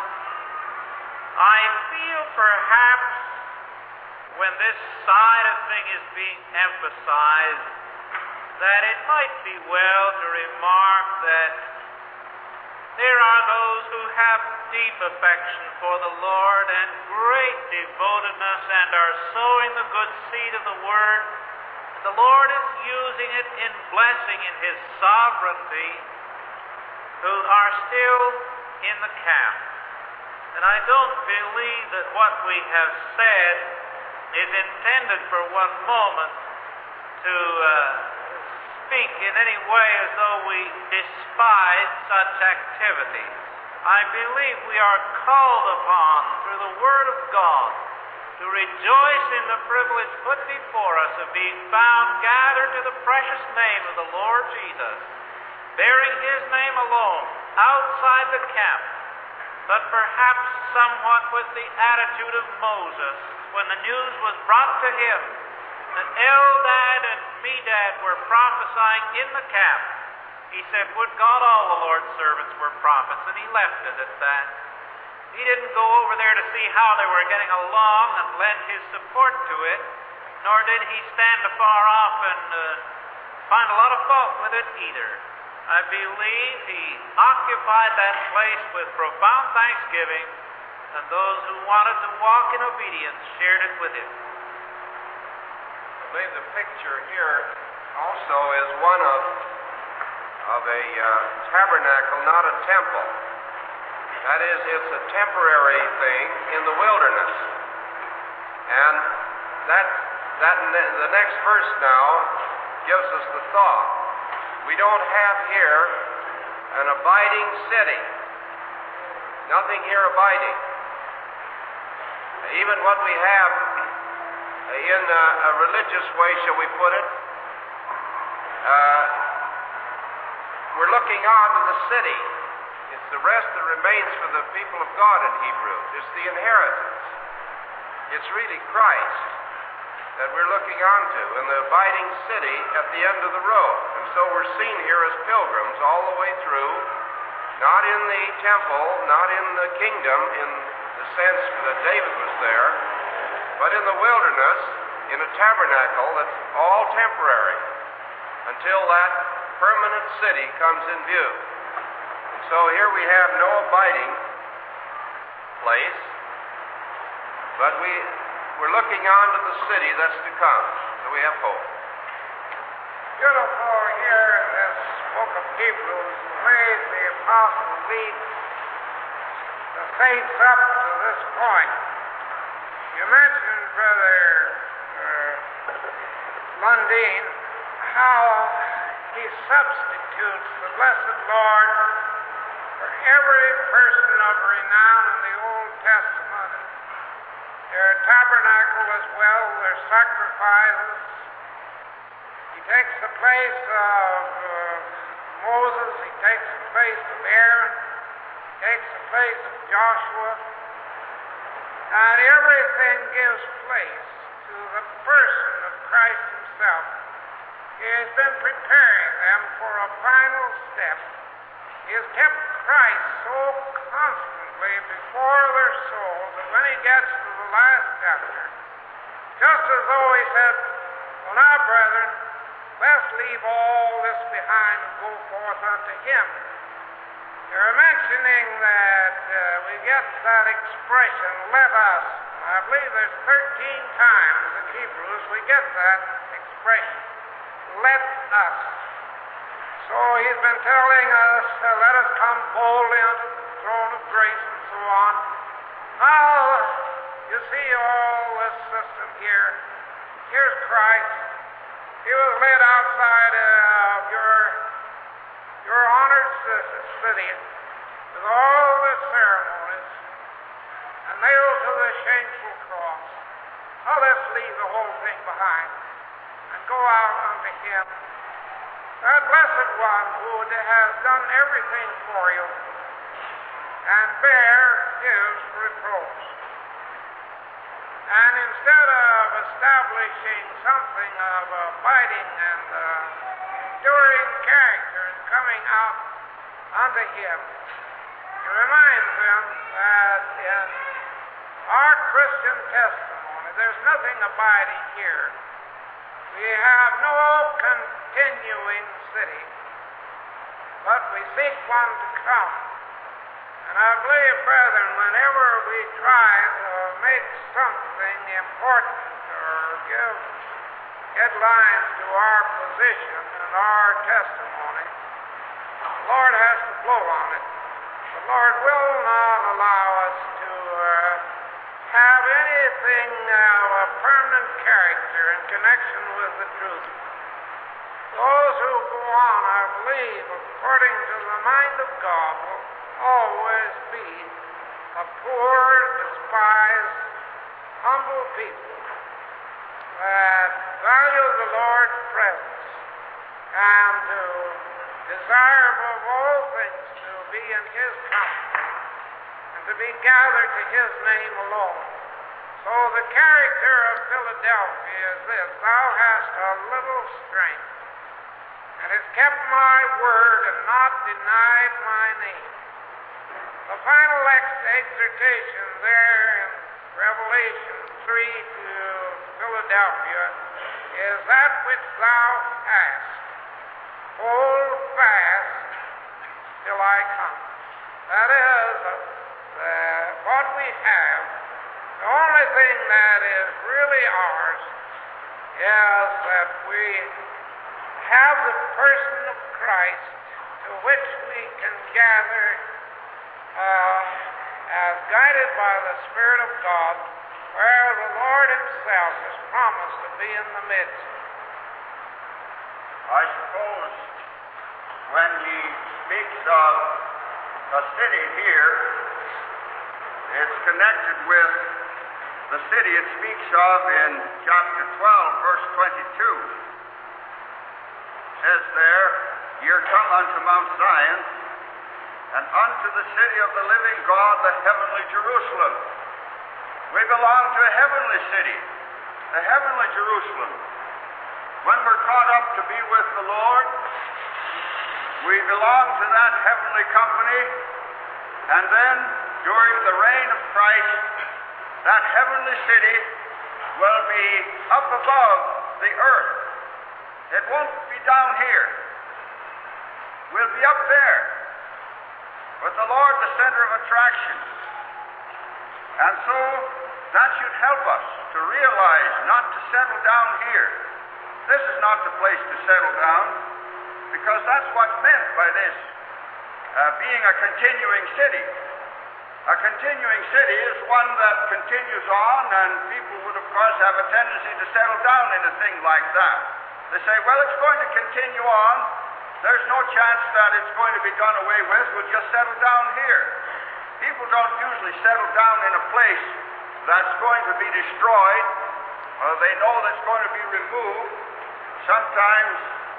I feel perhaps when this side of thing is being emphasized that it might be well to remark that there are those who have deep affection for the Lord and great devotedness and are sowing the good seed of the Word. The Lord is using it in blessing in His sovereignty, who are still in the camp. And I don't believe that what we have said is intended for one moment to speak in any way as though we despise such activities. I believe we are called upon through the Word of God to rejoice in the privilege put before us of being found gathered to the precious name of the Lord Jesus, bearing His name alone, outside the camp, but perhaps somewhat with the attitude of Moses when the news was brought to him that Eldad and Medad were prophesying in the camp. He said, would God all the Lord's servants were prophets, and he left it at that. He didn't go over there to see how they were getting along and lend his support to it, nor did he stand afar off and find a lot of fault with it either. I believe he occupied that place with profound thanksgiving and those who wanted to walk in obedience shared it with him. I believe the picture here also is one of a tabernacle, not a temple. That is, it's a temporary thing in the wilderness. And the next verse now gives us the thought. We don't have here an abiding city. Nothing here abiding. Even what we have in a religious way, shall we put it, we're looking on to the city. It's the rest that remains for the people of God in Hebrews. It's the inheritance. It's really Christ that we're looking on to, and the abiding city at the end of the road. And so we're seen here as pilgrims all the way through, not in the temple, not in the kingdom in the sense that David was there, but in the wilderness, in a tabernacle that's all temporary, until that permanent city comes in view. And so here we have no abiding place, but we're looking on to the city that's to come, so we have hope. Beautiful here in this book of Hebrews, the way the apostle leads the saints up to this point. You mentioned, Brother Lundeen, how he substitutes the blessed Lord for every person of renown in the Old Testament. Their tabernacle as well, their sacrifices. He takes the place of Moses, he takes the place of Aaron, he takes the place of Joshua, and everything gives place to the person of Christ himself. He has been preparing them for a final step. He has kept Christ so constantly before their souls that when he gets to the last chapter, just as though he said, well now, brethren, let's leave all this behind and go forth unto him. You're mentioning that we get that expression, let us. I believe there's 13 times in Hebrews we get that expression, let us. So he's been telling us, let us come boldly unto the throne of grace and so on. Now, you see all this system here. Here's Christ. He was led outside of your honored city with all the ceremonies and nailed to the shameful cross. Now let's leave the whole thing behind and go out unto him, that blessed one who has done everything for you, and bear his reproach. And instead of establishing something of abiding and enduring character and coming out unto him, he reminds them that in our Christian testimony, there's nothing abiding here. We have no continuing city, but we seek one to come. And I believe, brethren, whenever we try to make something important or give headlines to our position and our testimony, the Lord has to blow on it. The Lord will not allow us to have anything of a permanent character in connection with the truth. Those who go on, I believe, according to the mind of God, will always be a poor, despised, humble people that value the Lord's presence and to desire above all things to be in his company and to be gathered to his name alone. So the character of Philadelphia is this: thou hast a little strength, and hast kept my word and not denied my name. The final exhortation there in Revelation 3 to Philadelphia is that which thou hast, hold fast till I come. That is, what we have, the only thing that is really ours is that we have the person of Christ to which we can gather as guided by the Spirit of God, where the Lord Himself has promised to be in the midst. I suppose when he speaks of a city here, it's connected with the city it speaks of in chapter 12, verse 22. It says there, "Ye are come unto Mount Zion, and unto the city of the living God, the heavenly Jerusalem." We belong to a heavenly city, the heavenly Jerusalem. When we're caught up to be with the Lord, we belong to that heavenly company, and then during the reign of Christ, that heavenly city will be up above the earth. It won't be down here. We'll be up there, with the Lord the center of attraction. And so that should help us to realize not to settle down here. This is not the place to settle down, because that's what's meant by this being a continuing city. A continuing city is one that continues on, and people would, of course, have a tendency to settle down in a thing like that. They say, well, it's going to continue on. There's no chance that it's going to be done away with. We'll just settle down here. People don't usually settle down in a place that's going to be destroyed, or they know that's going to be removed. Sometimes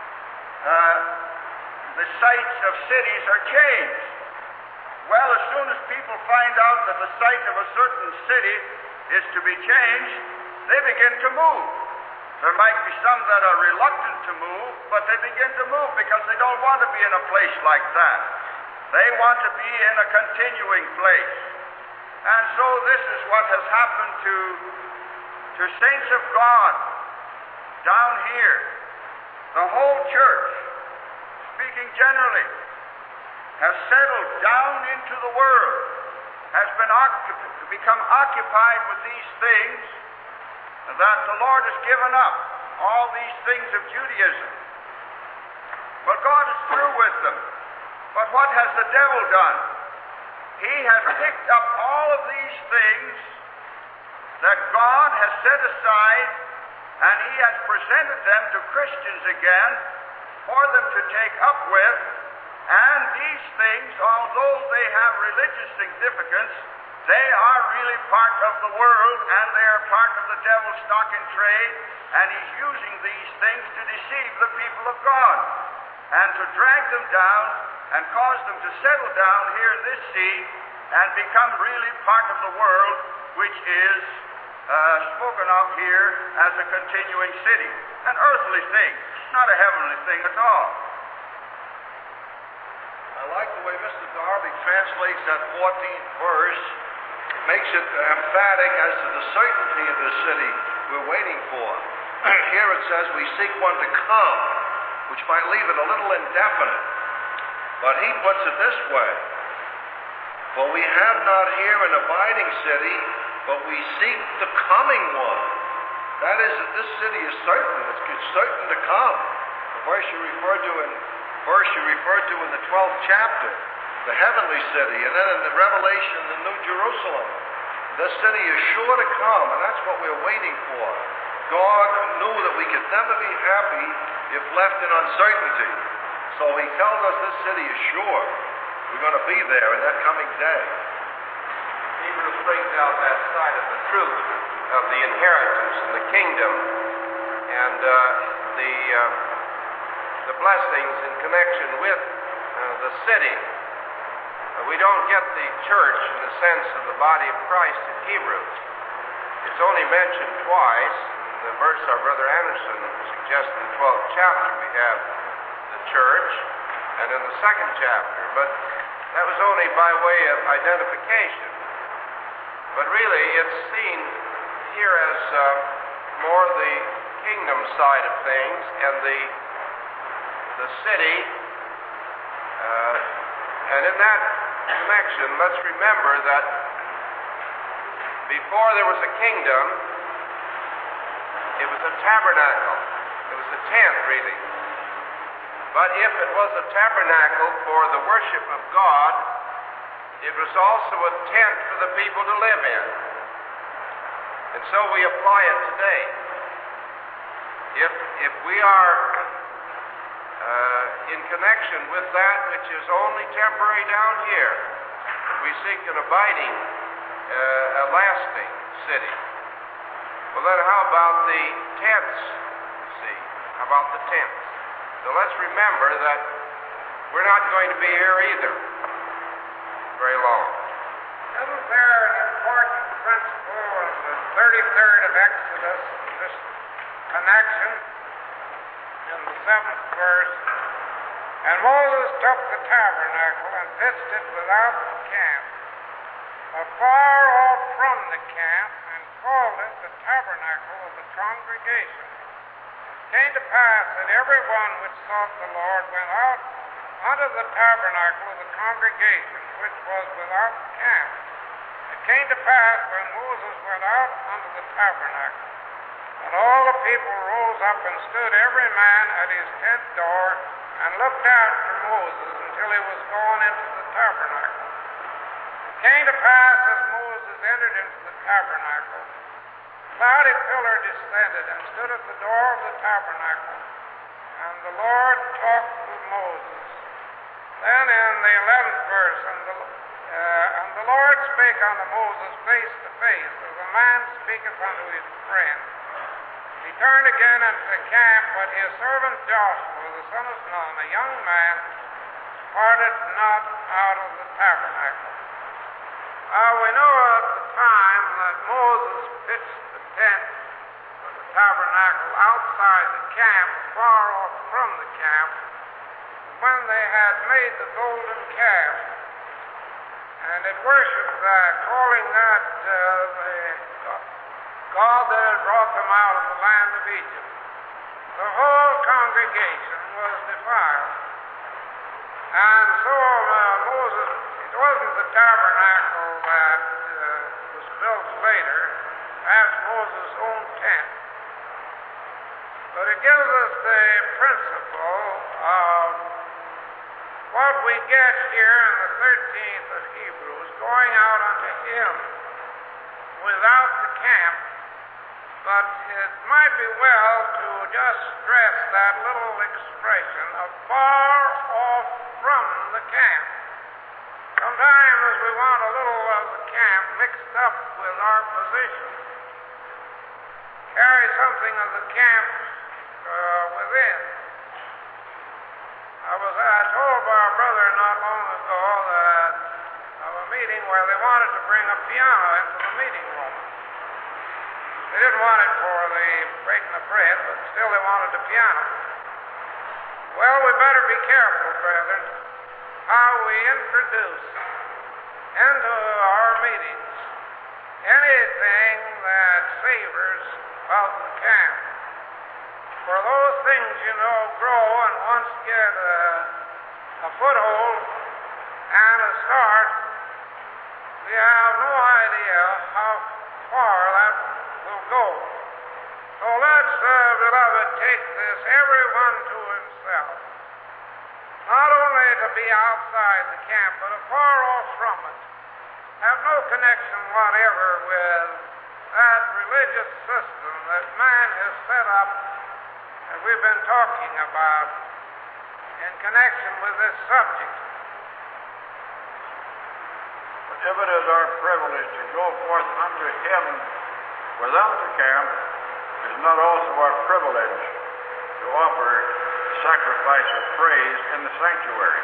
the sites of cities are changed. Well, as soon as people find out that the site of a certain city is to be changed, they begin to move. There might be some that are reluctant to move, but they begin to move because they don't want to be in a place like that. They want to be in a continuing place. And so this is what has happened to saints of God down here. The whole church, speaking generally, has settled down into the world, has become occupied with these things that the Lord has given up, all these things of Judaism. Well, God is through with them. But what has the devil done? He has picked up all of these things that God has set aside, and he has presented them to Christians again for them to take up with. And these things, although they have religious significance, they are really part of the world, and they are part of the devil's stock in trade, and he's using these things to deceive the people of God and to drag them down and cause them to settle down here in this sea and become really part of the world, which is spoken of here as a continuing city. An earthly thing, not a heavenly thing at all. I like the way Mr. Darby translates that 14th verse. It makes it emphatic as to the certainty of the city we're waiting for. Here it says we seek one to come, which might leave it a little indefinite. But he puts it this way: for we have not here an abiding city, but we seek the coming one. That is, that this city is certain. It's certain to come. The verse you referred to in the 12th chapter, the heavenly city, and then in the Revelation, the New Jerusalem. This city is sure to come, and that's what we're waiting for. God knew that we could never be happy if left in uncertainty. So he tells us this city is sure. We're going to be there in that coming day. Hebrews brings out that side of the truth of the inheritance and the kingdom and the blessings in connection with the city. We don't get the church in the sense of the body of Christ in Hebrews. It's only mentioned twice. In the verse our Brother Anderson suggested in the 12th chapter, we have the church, and in the 2nd chapter. But that was only by way of identification. But really, it's seen here as more the kingdom side of things, and the city, and in that connection, let's remember that before there was a kingdom, it was a tabernacle. It was a tent, really. But if it was a tabernacle for the worship of God, it was also a tent for the people to live in. And so we apply it today. If we are in connection with that which is only temporary down here, we seek an abiding, a lasting city. Well, then how about the tents? See, how about the tents? So let's remember that we're not going to be here either very long. Isn't there an important principle in the 33rd of Exodus, this connection, in the 7th verse? And Moses took the tabernacle and pitched it without the camp, afar off from the camp, and called it the tabernacle of the congregation. It came to pass that everyone which sought the Lord went out unto the tabernacle of the congregation, which was without the camp. It came to pass when Moses went out unto the tabernacle, and all the people rose up and stood every man at his tent door, and looked after Moses until he was gone into the tabernacle. It came to pass as Moses entered into the tabernacle, a cloudy pillar descended and stood at the door of the tabernacle, and the Lord talked with Moses. Then in the 11th verse, and the Lord spake unto Moses face to face, as a man speaketh unto his friend. He turned again into the camp, but his servant Joshua, the son of Nun, a young man, departed not out of the tabernacle. We know at the time that Moses pitched the tent of the tabernacle outside the camp, far off from the camp, when they had made the golden calf, and it worshipped that, calling that the God that had brought them out of the land of Egypt. The whole congregation was defiled. And so Moses, it wasn't the tabernacle that was built later, that's Moses' own tent. But it gives us the principle of what we get here in the 13th of Hebrews, going out unto him without the camp. But it might be well to just stress that little expression of far off from the camp. Sometimes we want a little of the camp mixed up with our position. Carry something of the camp within. I told our brother not long ago that of a meeting where they wanted to bring a piano into the meeting room. They didn't want it for the breaking the bread, but still they wanted the piano. Well, we better be careful, brethren, how we introduce into our meetings anything that savors of the camp. For those things, grow and once get a foothold and a start, we have no idea how far that will go. So let's, beloved, take this, everyone to himself. Not only to be outside the camp, but afar off from it. Have no connection whatever with that religious system that man has set up, that we've been talking about in connection with this subject. But if it is our privilege to go forth unto him without the camp, it is not also our privilege to offer sacrifice of praise in the sanctuary.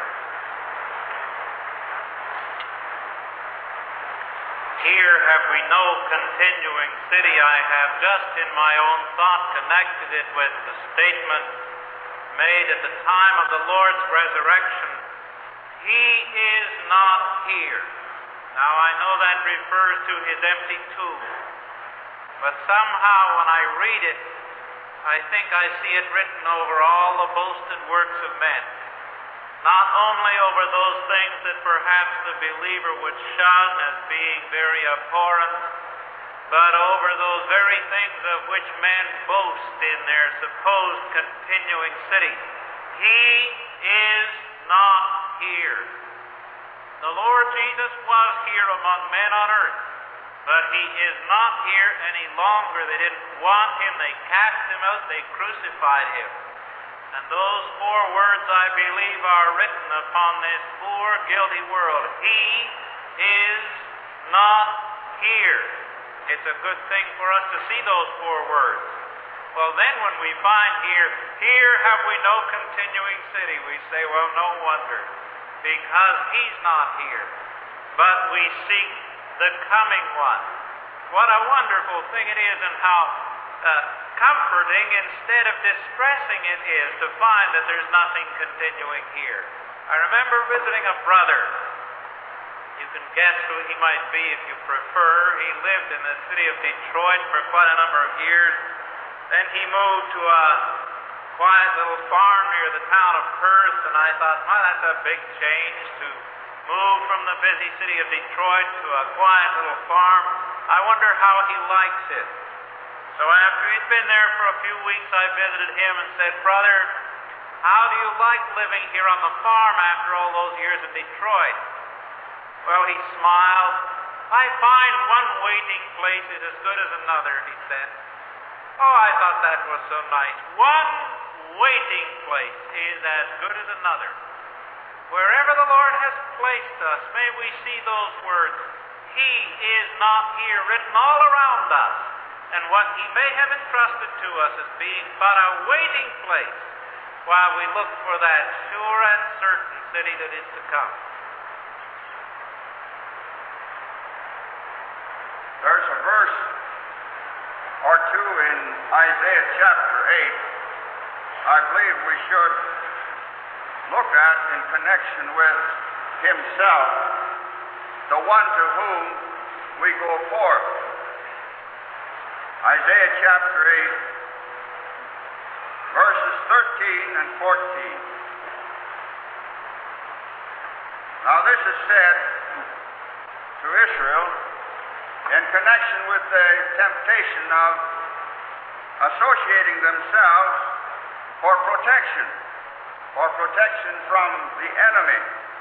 Here have we no continuing city. I have just in my own thought connected it with the statement made at the time of the Lord's resurrection. He is not here. Now I know that refers to his empty tomb, but somehow when I read it, I think I see it written over all the boasted works of men. not only over those things that perhaps the believer would shun as being very abhorrent, but over those very things of which men boast in their supposed continuing city. He is not here. The Lord Jesus was here among men on earth, but he is not here any longer. They didn't want him. They cast him out. They crucified him. And those 4 words, I believe, are written upon this poor, guilty world. He is not here. It's a good thing for us to see those 4 words. Well, then when we find here have we no continuing city, we say, well, no wonder, because he's not here. But we seek the coming one. What a wonderful thing it is, and how comforting instead of distressing it is to find that there's nothing continuing here. I remember visiting a brother. You can guess who he might be if you prefer. He lived in the city of Detroit for quite a number of years. Then he moved to a quiet little farm near the town of Perth, and I thought, well, that's a big change to move from the busy city of Detroit to a quiet little farm. I wonder how he likes it. So after he'd been there for a few weeks, I visited him and said, brother, how do you like living here on the farm after all those years in Detroit? Well, he smiled. I find one waiting place is as good as another, he said. Oh, I thought that was so nice. One waiting place is as good as another. Wherever the Lord has placed us, may we see those words, He is not here, written all around us, and what He may have entrusted to us as being but a waiting place while we look for that sure and certain city that is to come. There's a verse or two in Isaiah chapter 8 I believe we should look at in connection with himself, the one to whom we go forth. Isaiah chapter 8, verses 13 and 14. Now this is said to Israel in connection with the temptation of associating themselves for protection from the enemy.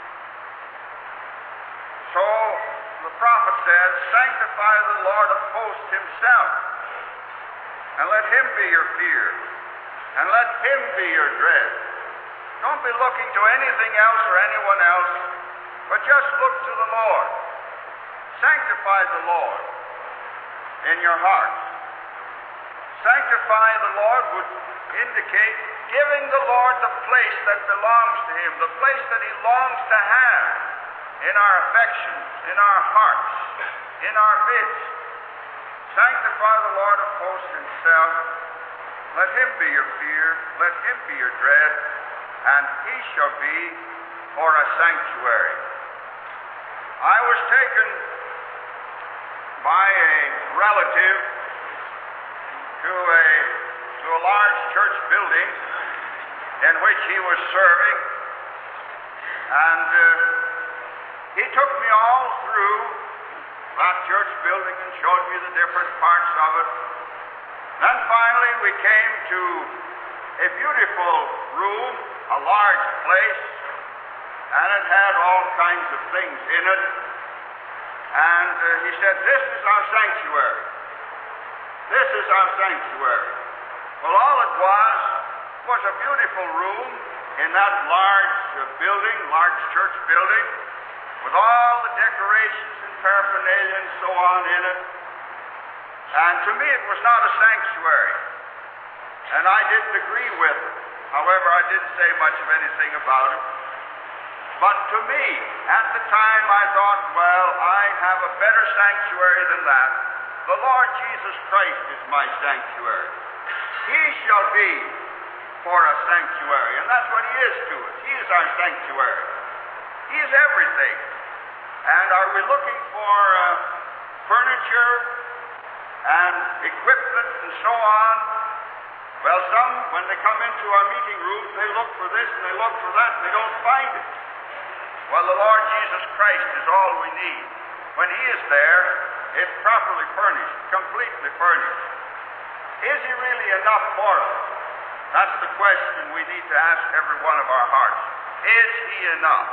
So the prophet says, sanctify the Lord of hosts himself, and let him be your fear, and let him be your dread. Don't be looking to anything else or anyone else, but just look to the Lord. Sanctify the Lord in your hearts. Sanctify the Lord would indicate giving the Lord the place that belongs to him, the place that he longs to have in our affections, in our hearts, in our midst. Sanctify the Lord of hosts himself. Let him be your fear, let him be your dread, and he shall be for a sanctuary. I was taken by a relative to a large church building in which he was serving, and he took me all through that church building and showed me the different parts of it. Then finally we came to a beautiful room, a large place, and it had all kinds of things in it. And he said, this is our sanctuary. This is our sanctuary. Well, all it was a beautiful room in that large building, large church building, with all the decorations and paraphernalia and so on in it. And to me it was not a sanctuary. And I didn't agree with it. However, I didn't say much of anything about it. But to me, at the time, I thought, well, I have a better sanctuary than that. The Lord Jesus Christ is my sanctuary. He shall be for a sanctuary, and that's what he is to us. He is our sanctuary. He is everything. And are we looking for furniture and equipment and so on? Well, some, when they come into our meeting rooms, they look for this and they look for that and they don't find it. Well, the Lord Jesus Christ is all we need. When He is there, it's properly furnished, completely furnished. Is He really enough for us? That's the question we need to ask every one of our hearts. Is He enough?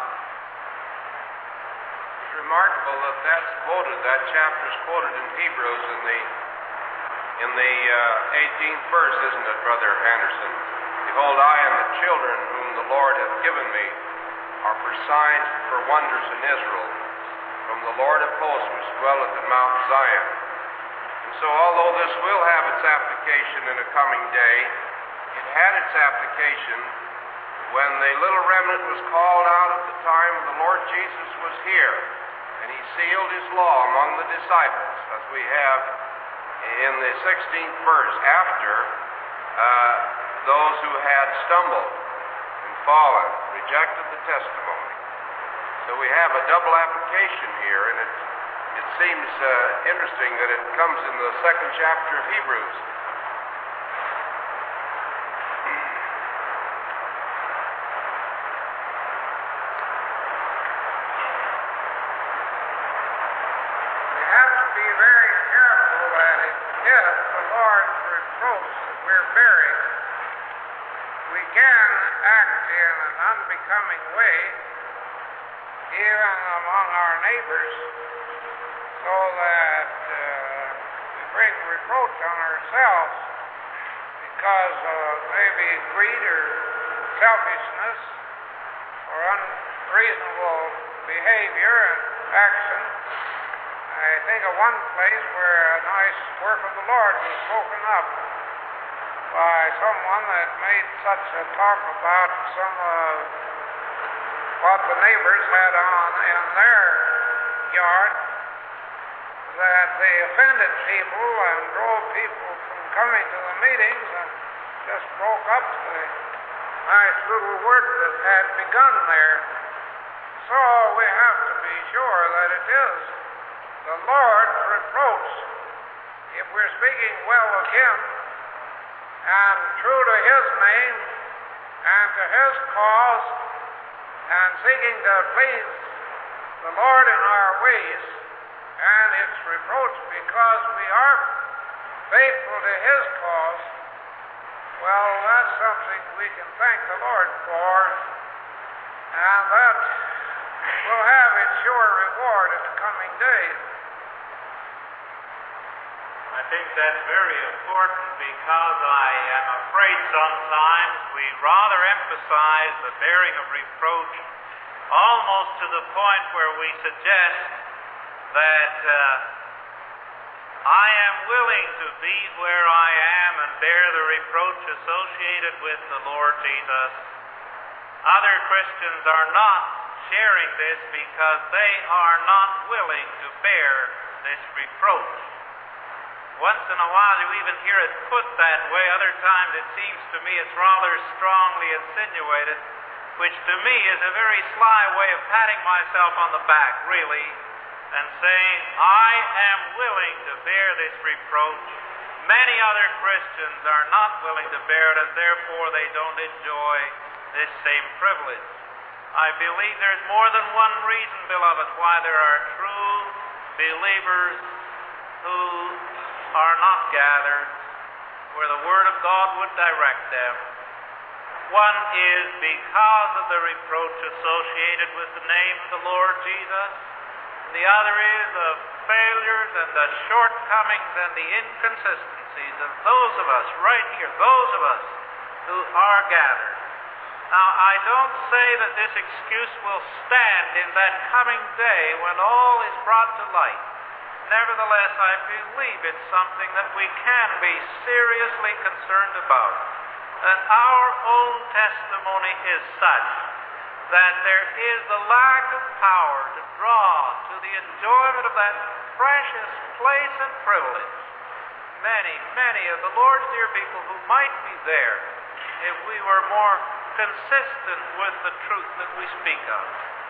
It's remarkable that that's quoted, that chapter's quoted in Hebrews in the 18th verse, isn't it, Brother Anderson? Behold, I and the children whom the Lord hath given me are for signs and for wonders in Israel, from the Lord of hosts which dwelleth in Mount Zion. And so, although this will have its application in a coming day, it had its application when the little remnant was called out at the time the Lord Jesus was here, and He sealed His law among the disciples, as we have in the 16th verse, after those who had stumbled and fallen, rejected the testimony. So we have a double application here, and it seems interesting that it comes in the 2nd chapter of Hebrews. We have to be very careful that it is the Lord's reproach that we're bearing. We can act in an unbecoming way, even among our neighbors, so that we bring reproach on ourselves because of maybe greed or selfishness or unreasonable behavior and action. I think of one place where a nice work of the Lord was spoken up by someone that made such a talk about some of what the neighbors had on in their yard that they offended people and drove people from coming to the meetings and just broke up the nice little work that had begun there. So we have to be sure that it is the Lord's reproach. If we're speaking well of Him and true to His name and to His cause and seeking to please the Lord in our ways, and it's reproach because we are faithful to His cause, well, that's something we can thank the Lord for, and that will have its sure reward in the coming days. I think that's very important because I am afraid sometimes we rather emphasize the bearing of reproach almost to the point where we suggest that I am willing to be where I am and bear the reproach associated with the Lord Jesus. Other Christians are not sharing this because they are not willing to bear this reproach. Once in a while you even hear it put that way. Other times it seems to me it's rather strongly insinuated, which to me is a very sly way of patting myself on the back, really, and saying, I am willing to bear this reproach. Many other Christians are not willing to bear it, and therefore they don't enjoy this same privilege. I believe there's more than one reason, beloved, why there are true believers who are not gathered where the Word of God would direct them. One is because of the reproach associated with the name of the Lord Jesus. The other is the failures and the shortcomings and the inconsistencies of those of us right here, those of us who are gathered. Now, I don't say that this excuse will stand in that coming day when all is brought to light. Nevertheless, I believe it's something that we can be seriously concerned about. That our own testimony is such that there is the lack of power to draw to the enjoyment of that precious place and privilege. Many of the Lord's dear people who might be there if we were more consistent with the truth that we speak of.